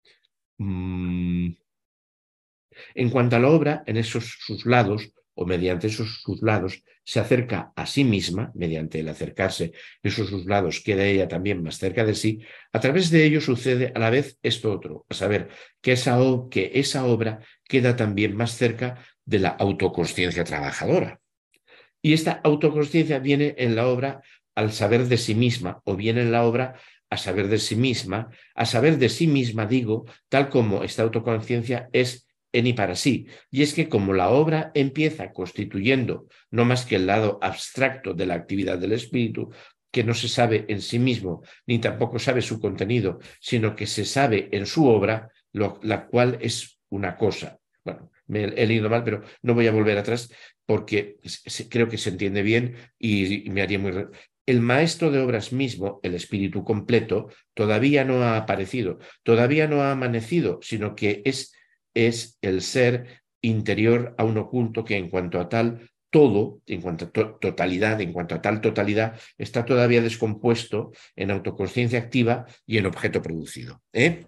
En cuanto a la obra, en sus lados, o mediante sus lados, se acerca a sí misma, mediante el acercarse, esos sus lados queda ella también más cerca de sí. A través de ello sucede a la vez esto otro, a saber, que esa obra queda también más cerca de la autoconsciencia trabajadora. Y esta autoconsciencia viene en la obra al saber de sí misma, o viene en la obra a saber de sí misma, digo, tal como esta autoconciencia es en y para sí. Y es que como la obra empieza constituyendo no más que el lado abstracto de la actividad del espíritu, que no se sabe en sí mismo, ni tampoco sabe su contenido, sino que se sabe en su obra, la cual es una cosa. Bueno, me he leído mal, pero no voy a volver atrás porque creo que se entiende bien y me haría muy... El maestro de obras mismo, el espíritu completo, todavía no ha aparecido, todavía no ha amanecido, sino que es el ser interior a un oculto que en cuanto a tal todo, en cuanto a totalidad, en cuanto a tal totalidad, está todavía descompuesto en autoconsciencia activa y en objeto producido.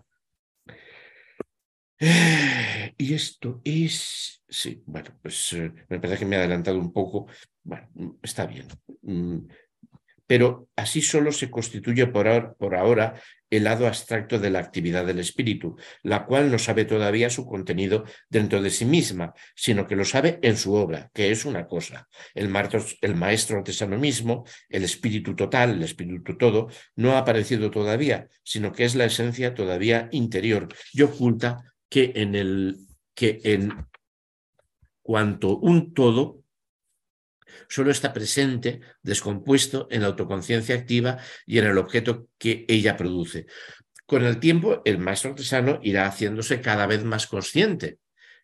Y esto es... Sí, bueno, pues me parece que me he adelantado un poco. Bueno, está bien. Pero así solo se constituye por ahora el lado abstracto de la actividad del espíritu, la cual no sabe todavía su contenido dentro de sí misma, sino que lo sabe en su obra, que es una cosa. El maestro artesano mismo, el espíritu total, el espíritu todo, no ha aparecido todavía, sino que es la esencia todavía interior y oculta que en cuanto un todo solo está presente, descompuesto en la autoconciencia activa y en el objeto que ella produce. Con el tiempo, el maestro artesano irá haciéndose cada vez más consciente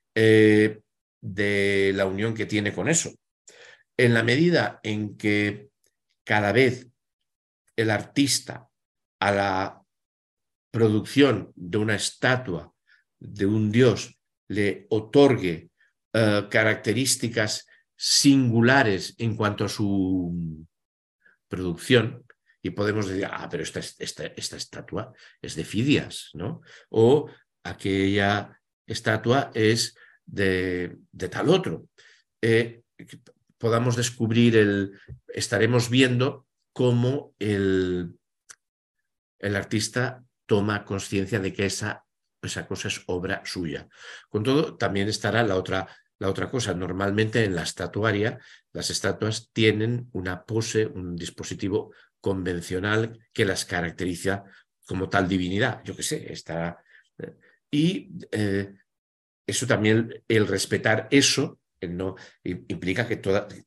de la unión que tiene con eso. En la medida en que cada vez el artista a la producción de una estatua, de un dios, le otorgue características singulares en cuanto a su producción, y podemos decir, pero esta estatua es de Fidias, ¿no? O aquella estatua es de tal otro. Podamos descubrir estaremos viendo cómo el artista toma conciencia de que esa cosa es obra suya. Con todo, también estará la otra cosa. Normalmente en la estatuaria, las estatuas tienen una pose, un dispositivo convencional que las caracteriza como tal divinidad. Yo qué sé, está... Y eso también, el respetar eso, no, implica que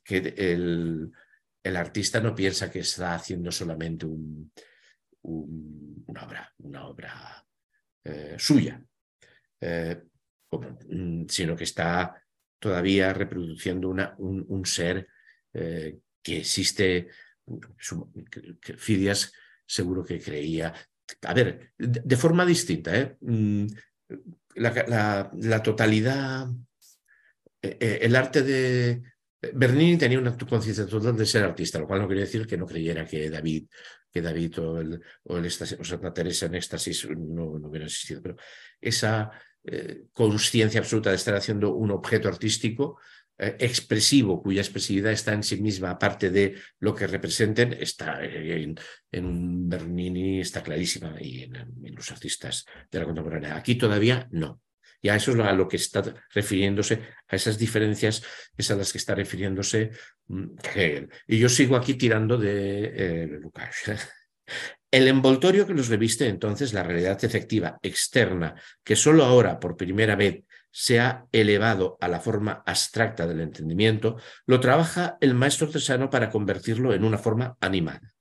el artista no piensa que está haciendo solamente una obra suya, sino que está todavía reproduciendo un ser que existe. Fidias seguro que creía, a ver, de forma distinta, la totalidad, el arte de... Bernini tenía una conciencia total de ser artista, lo cual no quiere decir que no creyera que David o Santa Teresa en éxtasis no hubiera existido, pero esa conciencia absoluta de estar haciendo un objeto artístico expresivo, cuya expresividad está en sí misma, aparte de lo que representen, está en un Bernini, está clarísima, y en los artistas de la contemporánea. Aquí todavía no. Y a eso es a lo que está refiriéndose, a esas diferencias, es a las que está refiriéndose Hegel. Y yo sigo aquí tirando de Lukács. El envoltorio que nos reviste entonces la realidad efectiva, externa, que solo ahora, por primera vez, se ha elevado a la forma abstracta del entendimiento, lo trabaja el maestro artesano para convertirlo en una forma animada.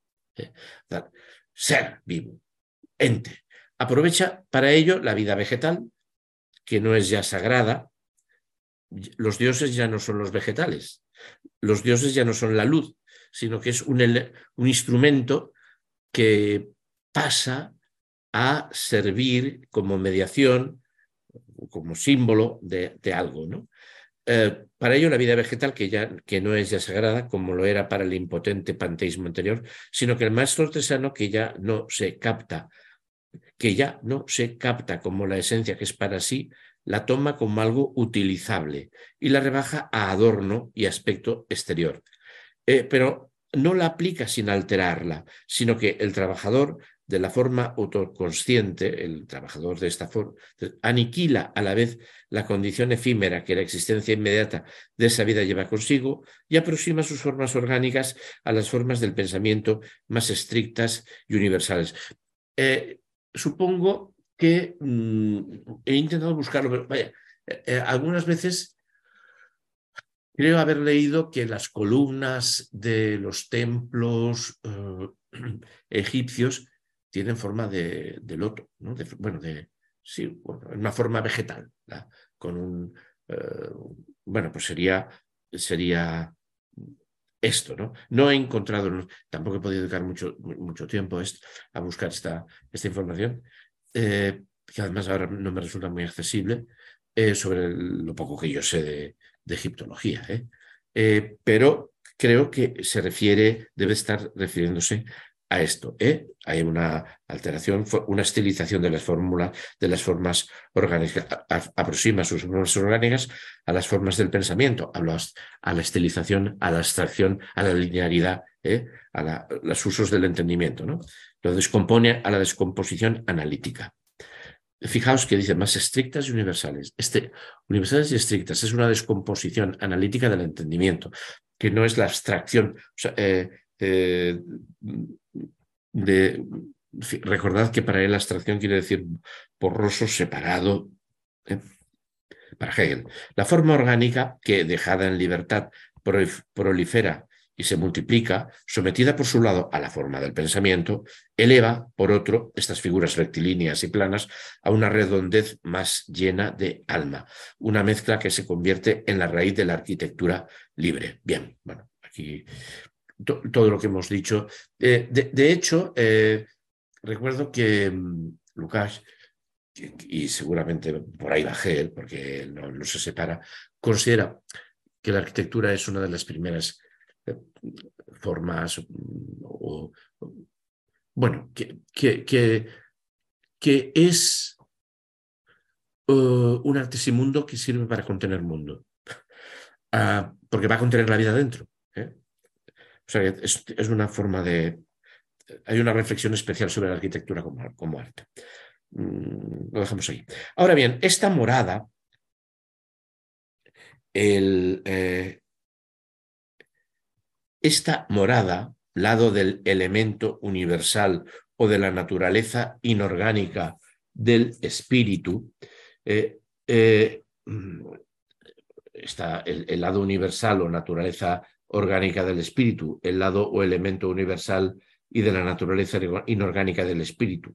Ser vivo, ente. Aprovecha para ello la vida vegetal, que no es ya sagrada. Los dioses ya no son los vegetales, los dioses ya no son la luz, sino que es un instrumento que pasa a servir como mediación, como símbolo de algo, ¿no? Para ello la vida vegetal, que no es ya sagrada, como lo era para el impotente panteísmo anterior, sino que el maestro artesano que ya no se capta como la esencia que es para sí, la toma como algo utilizable y la rebaja a adorno y aspecto exterior. Pero no la aplica sin alterarla, sino que el trabajador, de la forma autoconsciente, el trabajador de esta forma, aniquila a la vez la condición efímera que la existencia inmediata de esa vida lleva consigo y aproxima sus formas orgánicas a las formas del pensamiento más estrictas y universales. Supongo que he intentado buscarlo, pero vaya, algunas veces creo haber leído que las columnas de los templos egipcios tienen forma de loto, ¿no? Sí, bueno, una forma vegetal, ¿verdad? Con un, bueno, pues sería esto, ¿no? No he encontrado, tampoco he podido dedicar mucho tiempo a buscar esta información, que además ahora no me resulta muy accesible, sobre lo poco que yo sé de egiptología, pero creo que debe estar refiriéndose a esto. Hay una alteración, una estilización de las formas orgánicas, aproxima sus formas orgánicas a las formas del pensamiento, a la estilización, a la abstracción, a la linearidad, a los usos del entendimiento, ¿no? Lo descompone a la descomposición analítica. Fijaos que dice más estrictas y universales. Universales y estrictas es una descomposición analítica del entendimiento, que no es la abstracción. O sea, recordad que para él la abstracción quiere decir borroso, separado. Para Hegel, la forma orgánica que, dejada en libertad, prolifera y se multiplica, sometida por su lado a la forma del pensamiento, eleva, por otro, estas figuras rectilíneas y planas a una redondez más llena de alma, una mezcla que se convierte en la raíz de la arquitectura libre. Bien, bueno, aquí todo lo que hemos dicho. De hecho, recuerdo que Lukács, y seguramente por ahí va Hegel, porque no se separa, considera que la arquitectura es una de las primeras formas, bueno, que es un artesimundo que sirve para contener mundo, porque va a contener la vida dentro. O sea, es una forma de... Hay una reflexión especial sobre la arquitectura como arte. Lo dejamos ahí. Ahora bien, esta morada, lado del elemento universal o de la naturaleza inorgánica del espíritu, está el lado universal o naturaleza orgánica del espíritu, el lado o elemento universal y de la naturaleza inorgánica del espíritu.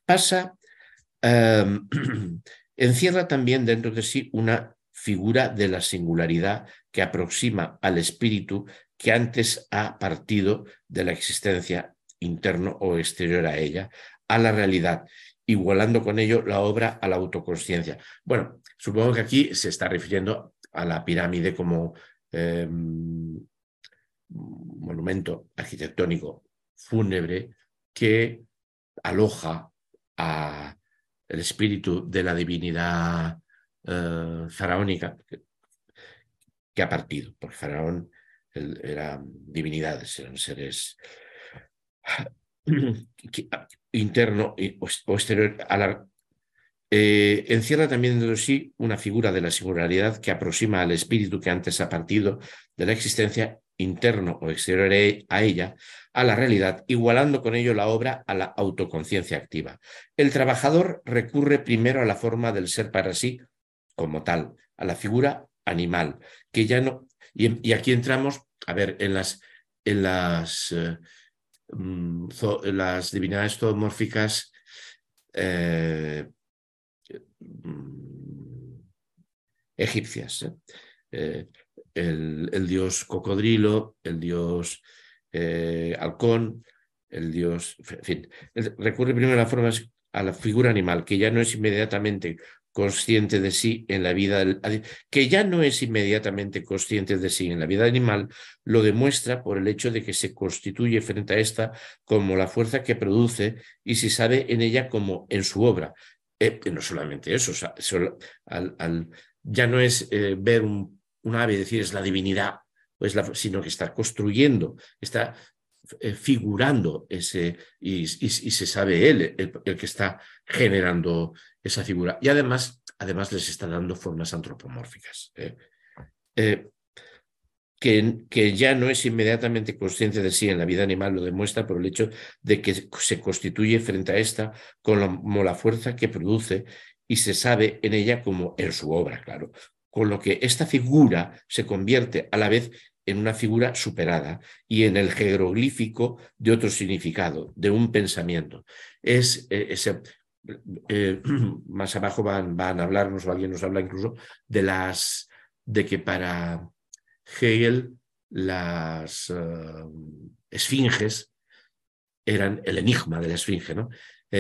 Encierra también dentro de sí una figura de la singularidad que aproxima al espíritu que antes ha partido de la existencia interno o exterior a ella, a la realidad, igualando con ello la obra a la autoconsciencia. Bueno, supongo que aquí se está refiriendo a la pirámide como monumento arquitectónico fúnebre que aloja el espíritu de la divinidad faraónica que ha partido, porque Faraón eran divinidades, eran seres interno o exterior a la... encierra también dentro de sí una figura de la singularidad que aproxima al espíritu que antes ha partido de la existencia interno o exterior a ella, a la realidad, igualando con ello la obra a la autoconciencia activa. El trabajador recurre primero a la forma del ser para sí como tal, a la figura animal, que ya no... Y aquí entramos, a ver, en las divinidades zoomórficas egipcias. El dios cocodrilo, el dios halcón, el dios... En fin, recurre primero a la figura animal, que ya no es inmediatamente consciente de sí en la vida, que ya no es inmediatamente consciente de sí en la vida animal, lo demuestra por el hecho de que se constituye frente a esta como la fuerza que produce y se sabe en ella como en su obra. No solamente eso, o sea, ya no es ver un ave y decir es la divinidad, sino que está construyendo, está figurando ese, y se sabe él, el que está generando esa figura. Y además les está dando formas antropomórficas. Que ya no es inmediatamente consciente de sí en la vida animal, lo demuestra por el hecho de que se constituye frente a esta como la fuerza que produce y se sabe en ella como en su obra, claro. Con lo que esta figura se convierte a la vez en una figura superada y en el jeroglífico de otro significado, de un pensamiento. Más abajo van a hablarnos, o alguien nos habla incluso, de que para Hegel las esfinges eran el enigma de la esfinge, ¿no?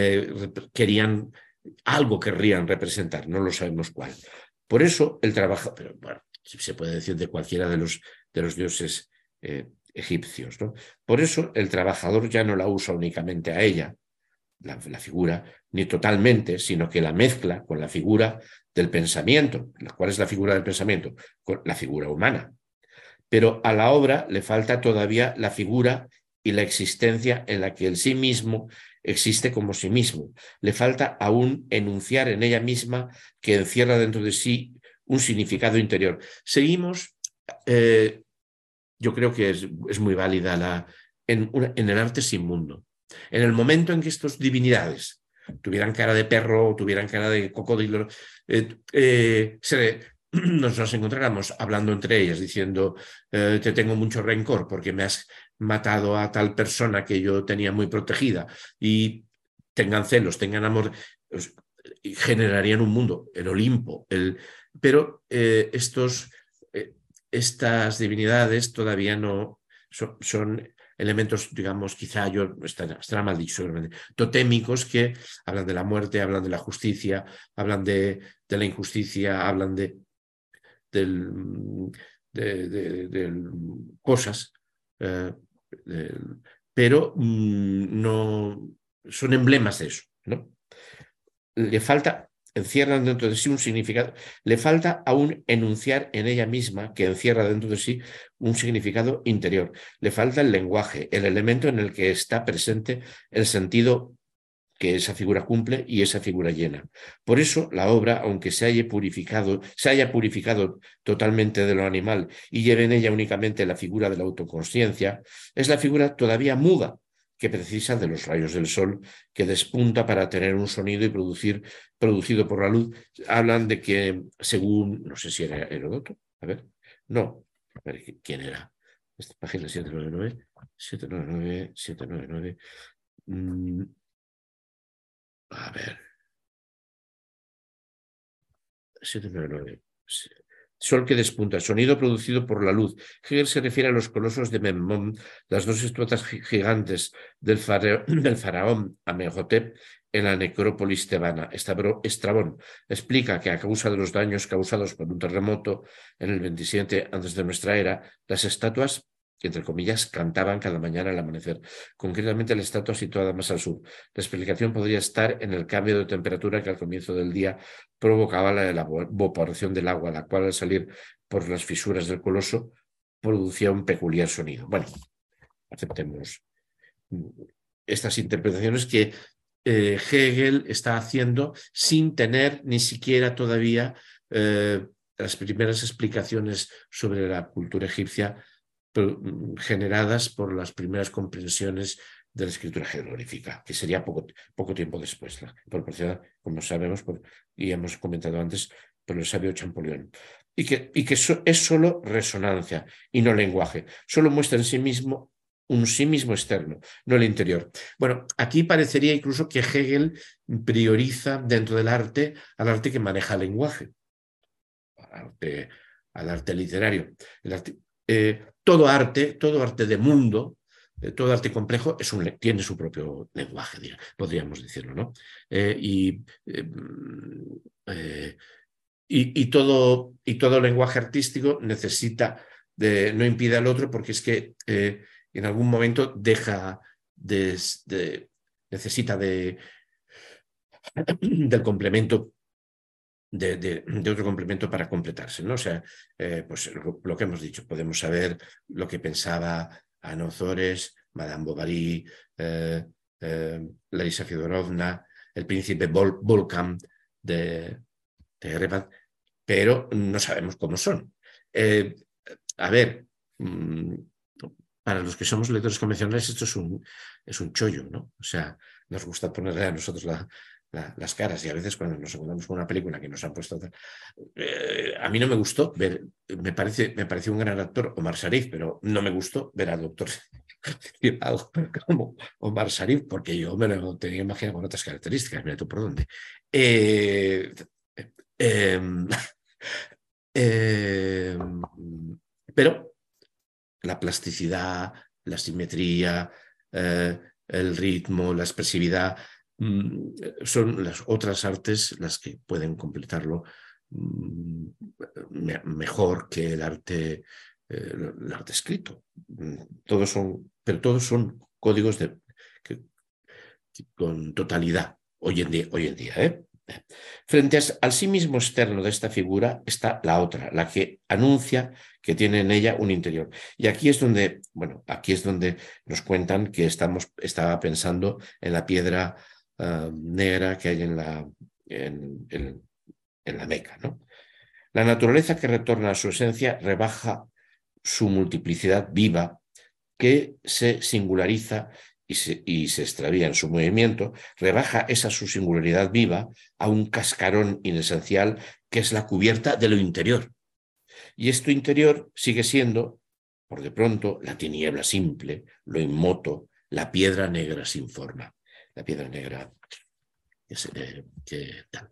Algo querrían representar, no lo sabemos cuál. Por eso el trabajo, pero bueno, se puede decir de cualquiera de los dioses egipcios, ¿no? Por eso el trabajador ya no la usa únicamente a ella, la figura, ni totalmente, sino que la mezcla con la figura del pensamiento. ¿Cuál es la figura del pensamiento? Con la figura humana. Pero a la obra le falta todavía la figura y la existencia en la que el sí mismo existe como sí mismo. Le falta aún enunciar en ella misma que encierra dentro de sí un significado interior. Seguimos, yo creo que es muy válida en el arte sin mundo. En el momento en que estas divinidades tuvieran cara de perro, tuvieran cara de cocodrilo, nos encontráramos hablando entre ellas, diciendo te tengo mucho rencor porque me has matado a tal persona que yo tenía muy protegida, y tengan celos, tengan amor, pues, generarían un mundo, el Olimpo, pero estas divinidades todavía no son elementos, digamos, quizá estará mal dicho seguramente, totémicos, que hablan de la muerte, hablan de la justicia, hablan de la injusticia, hablan de cosas, pero no son emblemas de eso, ¿no? Le falta, encierran dentro de sí un significado, le falta aún enunciar en ella misma, que encierra dentro de sí un significado interior. Le falta el lenguaje, el elemento en el que está presente el sentido que esa figura cumple y esa figura llena. Por eso la obra, aunque se haya purificado totalmente de lo animal y lleve en ella únicamente la figura de la autoconsciencia, es la figura todavía muda, que precisa de los rayos del sol, que despunta para tener un sonido y producido por la luz. Hablan de que, según, no sé si era Heródoto, a ver, no, a ver, ¿quién era? Esta página 799. A ver, 799. Sol que despunta, sonido producido por la luz. Hegel se refiere a los colosos de Memnón, las dos estatuas gigantes del faraón Amenhotep en la necrópolis tebana. Estrabón explica que a causa de los daños causados por un terremoto en el 27 antes de nuestra era, las estatuas, entre comillas, cantaban cada mañana al amanecer. Concretamente, la estatua situada más al sur. La explicación podría estar en el cambio de temperatura que al comienzo del día provocaba la evaporación del agua, la cual al salir por las fisuras del coloso producía un peculiar sonido. Bueno, aceptemos estas interpretaciones que Hegel está haciendo sin tener ni siquiera todavía las primeras explicaciones sobre la cultura egipcia generadas por las primeras comprensiones de la escritura jeroglífica, que sería poco tiempo después, proporcionada, como sabemos, y hemos comentado antes, por el sabio Champollion. Y que es solo resonancia y no lenguaje. Solo muestra en sí mismo un sí mismo externo, no el interior. Bueno, aquí parecería incluso que Hegel prioriza dentro del arte al arte que maneja el lenguaje, al arte literario. Todo arte de mundo, todo arte complejo tiene su propio lenguaje, podríamos decirlo, ¿no? Y todo lenguaje artístico no impide al otro, porque es que en algún momento necesita del complemento, de otro complemento para completarse, ¿no? O sea, pues lo que hemos dicho, podemos saber lo que pensaba Ana Ozores, Madame Bovary, Larisa Fyodorovna, el príncipe Volkan de Repan, pero no sabemos cómo son. A ver, para los que somos lectores convencionales esto es un chollo, ¿no? O sea, nos gusta ponerle a nosotros las caras, y a veces cuando nos encontramos con una película que nos han puesto... a mí no me gustó ver, me pareció un gran actor Omar Sharif, pero no me gustó ver al doctor algo como Omar Sharif, porque yo me lo tenía imaginado con otras características, mira tú por dónde. Eh, eh, eh, pero la plasticidad, la simetría, el ritmo, la expresividad, son las otras artes las que pueden completarlo mejor que el arte escrito. Pero todos son códigos con totalidad hoy en día. Frente al sí mismo externo de esta figura está la otra, la que anuncia que tiene en ella un interior. Y aquí es donde, aquí es donde nos cuentan que estaba pensando en la piedra negra que hay en la Meca, ¿no? La naturaleza que retorna a su esencia rebaja su multiplicidad viva, que se singulariza y se extravía en su movimiento, rebaja esa su singularidad viva a un cascarón inesencial que es la cubierta de lo interior. Y esto interior sigue siendo, por de pronto, la tiniebla simple, lo inmoto, la piedra negra sin forma. La piedra negra que tal.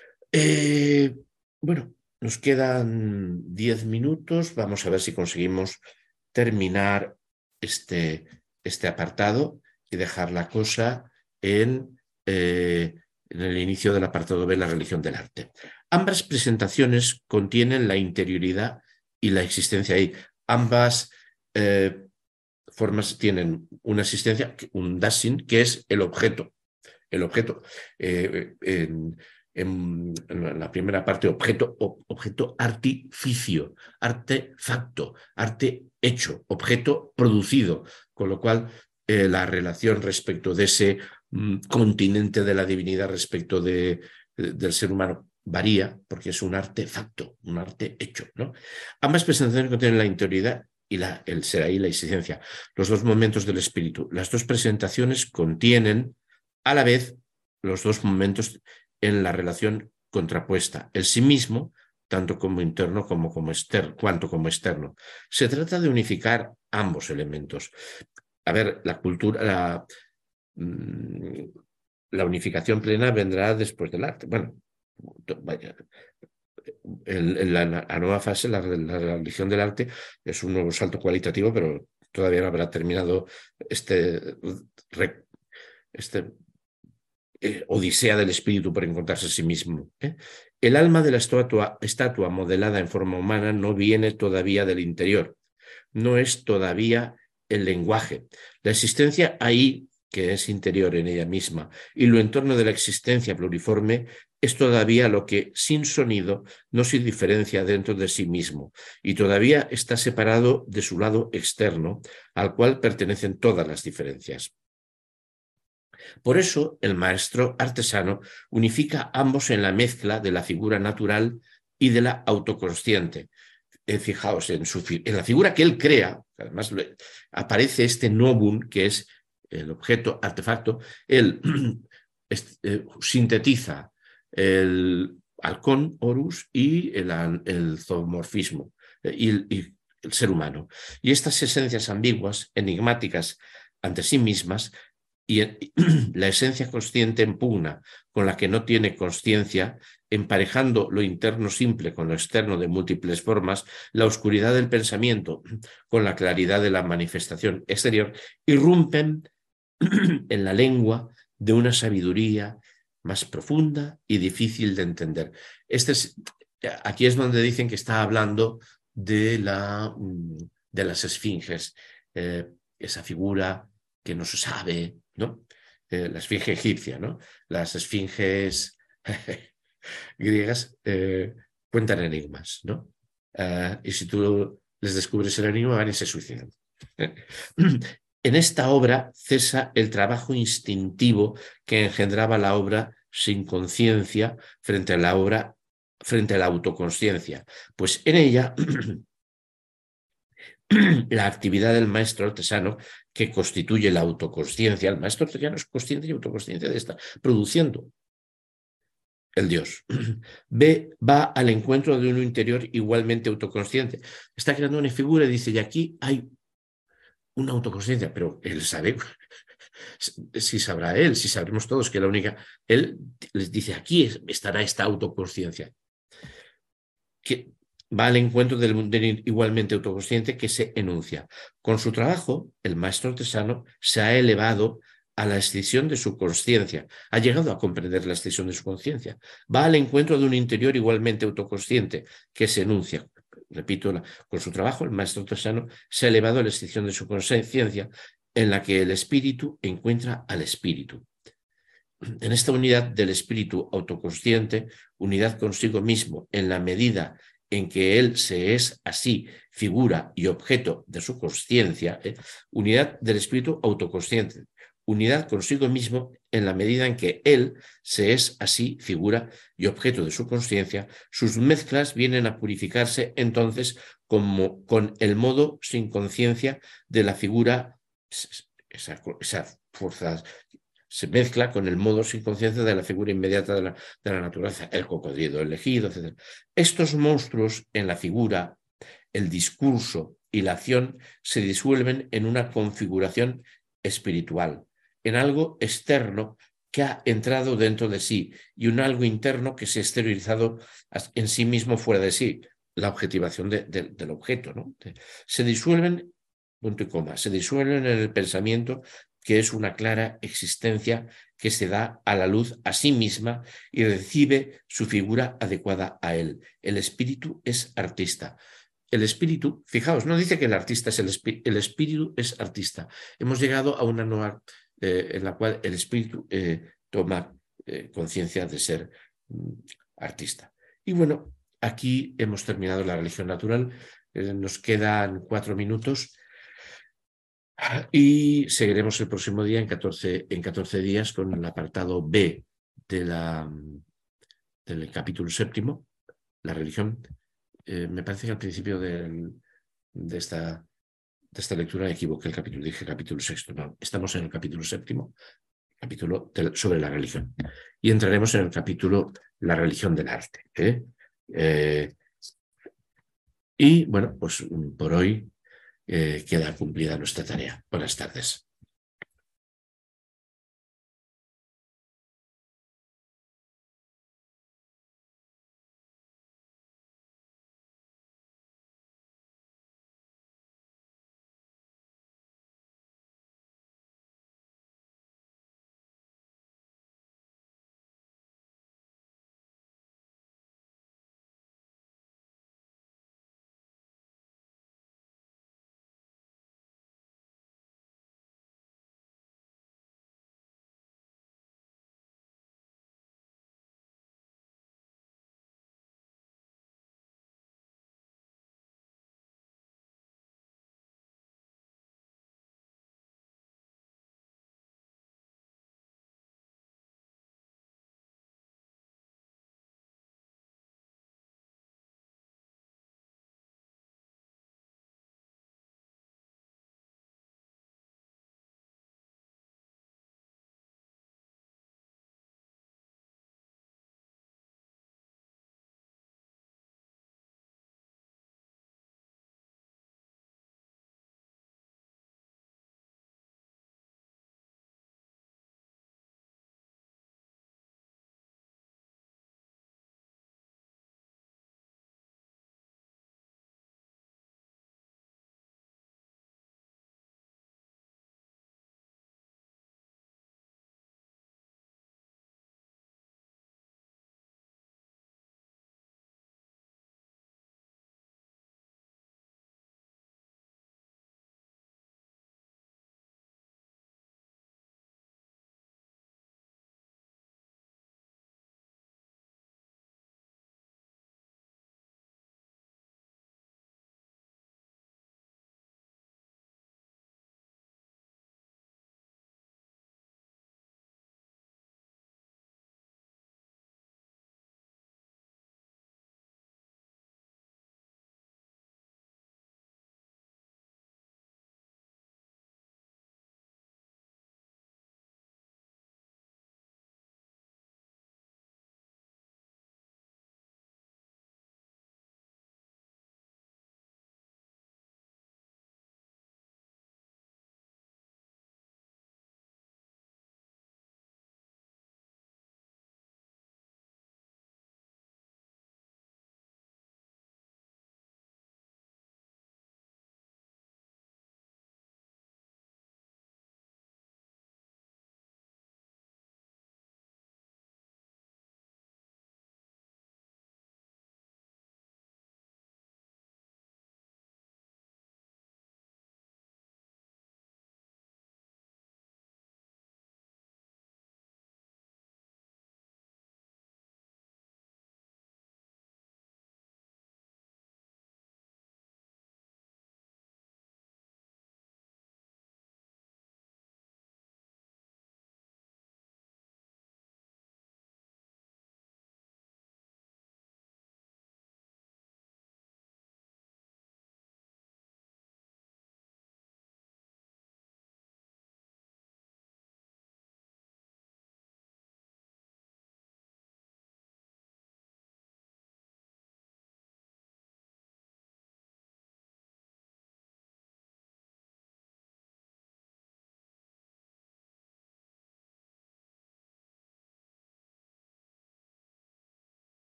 Bueno, nos quedan 10 minutos. Vamos a ver si conseguimos terminar este apartado y dejar la cosa en el inicio del apartado B, la religión del arte. Ambas presentaciones contienen la interioridad y la existencia ahí. Ambas formas tienen una existencia, un Dasein, que es el objeto. El objeto. En la primera parte, objeto artificio, artefacto, arte hecho, objeto producido, con lo cual la relación respecto de ese continente de la divinidad respecto del ser humano varía, porque es un artefacto, un arte hecho, ¿no? Ambas presentaciones contienen la interioridad y el ser ahí, la existencia, los dos momentos del espíritu. Las dos presentaciones contienen a la vez los dos momentos en la relación contrapuesta, el sí mismo, tanto como interno cuanto como externo. Se trata de unificar ambos elementos. A ver, la cultura, la unificación plena vendrá después del arte. Bueno, vaya, la nueva fase, la religión del arte, es un nuevo salto cualitativo, pero todavía no habrá terminado este odisea del espíritu por encontrarse a sí mismo. El alma de la estatua modelada en forma humana no viene todavía del interior, no es todavía el lenguaje. La existencia ahí, que es interior en ella misma, y lo en torno de la existencia pluriforme es todavía lo que, sin sonido, no se diferencia dentro de sí mismo, y todavía está separado de su lado externo, al cual pertenecen todas las diferencias. Por eso, el maestro artesano unifica ambos en la mezcla de la figura natural y de la autoconsciente. Fijaos, en la figura que él crea, además aparece este novum, que es el objeto, artefacto, él sintetiza el halcón, Horus, y el zoomorfismo, y el ser humano. Y estas esencias ambiguas, enigmáticas ante sí mismas, y la esencia consciente en pugna con la que no tiene consciencia, emparejando lo interno simple con lo externo de múltiples formas, la oscuridad del pensamiento con la claridad de la manifestación exterior, irrumpen en la lengua de una sabiduría más profunda y difícil de entender. Aquí es donde dicen que está hablando de las esfinges, esa figura que no se sabe, ¿no? La esfinge egipcia, ¿no? Las esfinges griegas cuentan enigmas, ¿no? Y si tú les descubres el enigma, van y se suicidan. En esta obra cesa el trabajo instintivo que engendraba la obra sin conciencia frente a la autoconsciencia, pues en ella la actividad del maestro artesano, que constituye la autoconsciencia. El maestro artesano es consciente y autoconsciente de estar produciendo. el Dios. B va al encuentro de un interior igualmente autoconsciente. Está creando una figura y dice, y aquí hay una autoconsciencia, pero él sabe, si sabrá él, si sabremos todos que la única, él les dice, aquí estará esta autoconsciencia, que va al encuentro del igualmente autoconsciente que se enuncia. Con su trabajo, el maestro artesano se ha elevado a la escisión de su consciencia, ha llegado a comprender la escisión de su conciencia, va al encuentro de un interior igualmente autoconsciente que se enuncia. Repito, con su trabajo, el maestro artesano se ha elevado a la escisión de su conciencia, en la que el espíritu encuentra al espíritu. En esta unidad del espíritu autoconsciente, unidad consigo mismo, en la medida en que él se es así figura y objeto de su consciencia, unidad del espíritu autoconsciente, unidad consigo mismo en la medida en que él se es así figura y objeto de su consciencia, sus mezclas vienen a purificarse entonces como con el modo sin conciencia de la figura, esa fuerza se mezcla con el modo sin conciencia de la figura inmediata de la naturaleza, el cocodrilo elegido, etc. Estos monstruos en la figura, el discurso y la acción se disuelven en una configuración espiritual, en algo externo que ha entrado dentro de sí y un algo interno que se ha exteriorizado en sí mismo fuera de sí, la objetivación del objeto, ¿no? Se disuelven, punto y coma, se disuelven en el pensamiento, que es una clara existencia que se da a la luz a sí misma y recibe su figura adecuada a él. El espíritu es artista. El espíritu, fijaos, no dice que el artista es el espíritu es artista. Hemos llegado a una nueva en la cual el espíritu toma conciencia de ser artista. Y bueno, aquí hemos terminado la religión natural. Nos quedan 4 minutos. Y seguiremos el próximo día en 14 días con el apartado B del capítulo 7, la religión. Me parece que al principio de esta lectura me equivoqué el capítulo, dije capítulo 6. No, estamos en el capítulo 7, capítulo sobre la religión. Y entraremos en el capítulo la religión del arte. Y bueno, pues por hoy queda cumplida nuestra tarea. Buenas tardes.